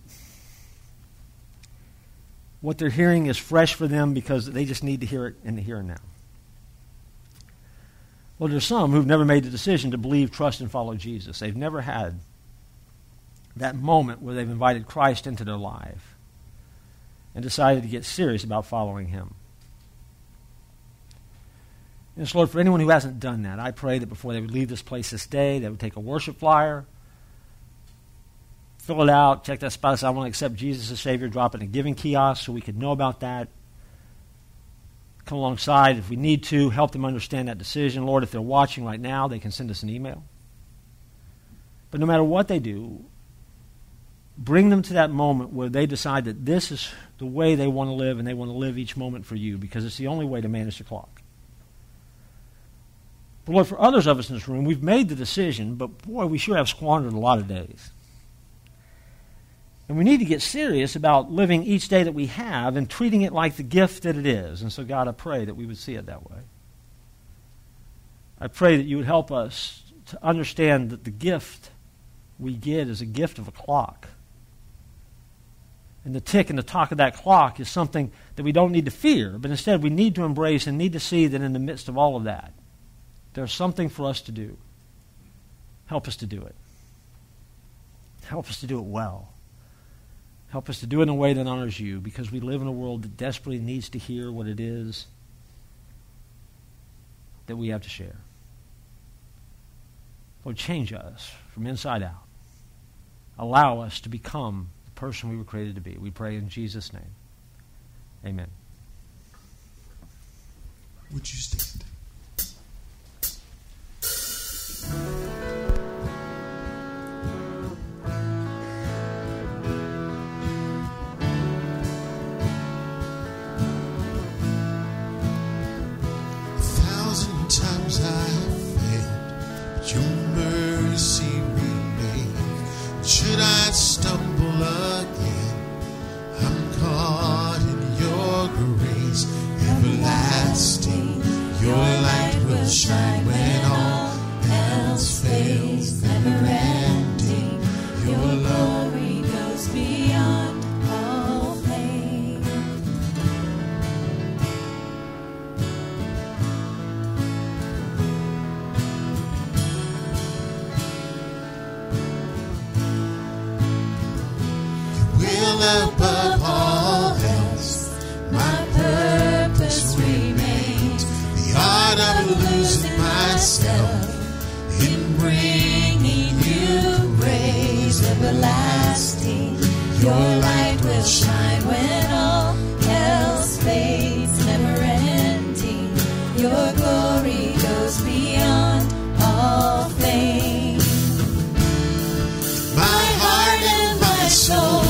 what they're hearing is fresh for them because they just need to hear it in the here and now. Well, there's some who've never made the decision to believe, trust, and follow Jesus. They've never had that moment where they've invited Christ into their life and decided to get serious about following him. And so, Lord, for anyone who hasn't done that, I pray that before they would leave this place this day, they would take a worship flyer, fill it out, check that spot, say, I want to accept Jesus as Savior, drop it in a giving kiosk so we could know about that. Come alongside if we need to, help them understand that decision. Lord, if they're watching right now, they can send us an email. But no matter what they do, bring them to that moment where they decide that this is the way they want to live, and they want to live each moment for you, because it's the only way to manage the clock. But Lord, for others of us in this room, we've made the decision, but boy, we sure have squandered a lot of days. And we need to get serious about living each day that we have and treating it like the gift that it is. And so, God, I pray that we would see it that way. I pray that you would help us to understand that the gift we get is a gift of a clock. And the tick and the talk of that clock is something that we don't need to fear, but instead we need to embrace and need to see that in the midst of all of that, there's something for us to do. Help us to do it. Help us to do it well. Help us to do it in a way that honors you, because we live in a world that desperately needs to hear what it is that we have to share. Lord, change us from inside out. Allow us to become the person we were created to be. We pray in Jesus' name. Amen. Would you stand? Times I have failed, but your mercy remains. Should I stumble again, I'm caught in your grace. Everlasting, your light will shine when all else fails. Never ending, your glory goes beyond all fame. Above all else, my purpose remains. The art of losing myself in bringing you praise. Everlasting, your light will shine when all else fades. Never ending, your glory goes beyond all fame. My heart and my soul,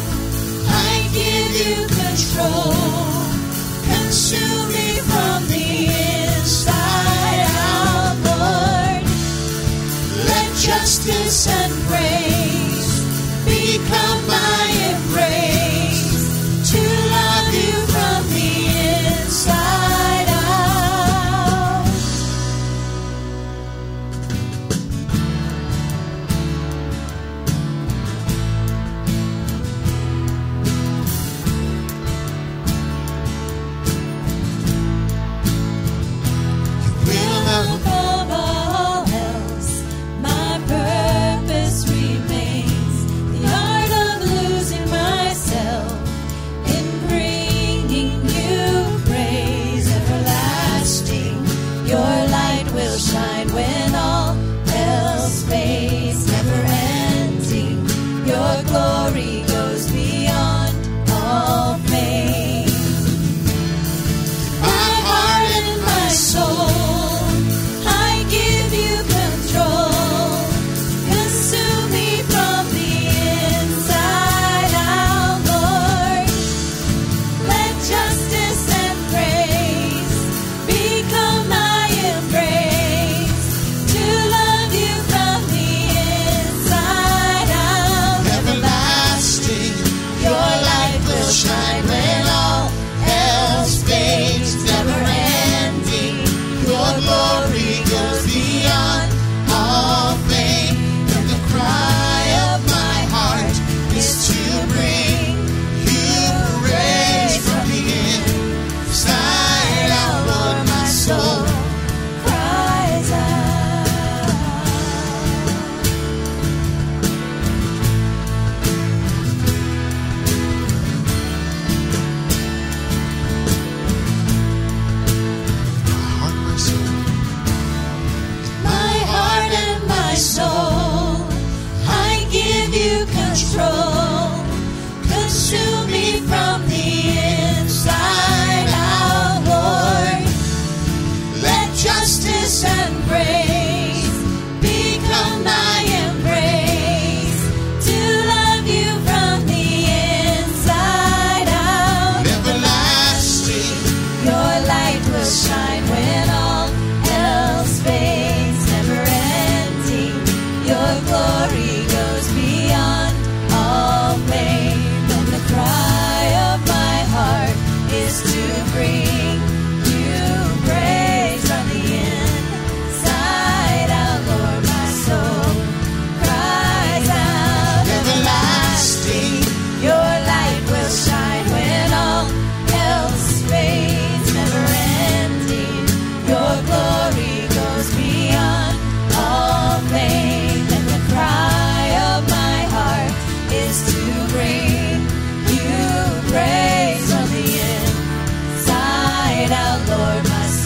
give you control. Consume me from the inside out, Lord. Let justice and praise become my embrace, to love you from the inside out. Above all else, my purpose remains. The art of losing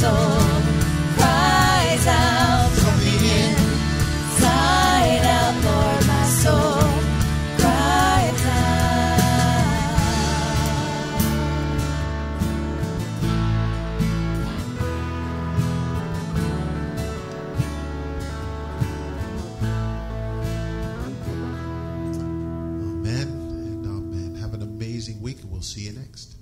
soul cries out from the inside out, Lord, my soul cries Amen and amen. Have an amazing week, and we'll see you next.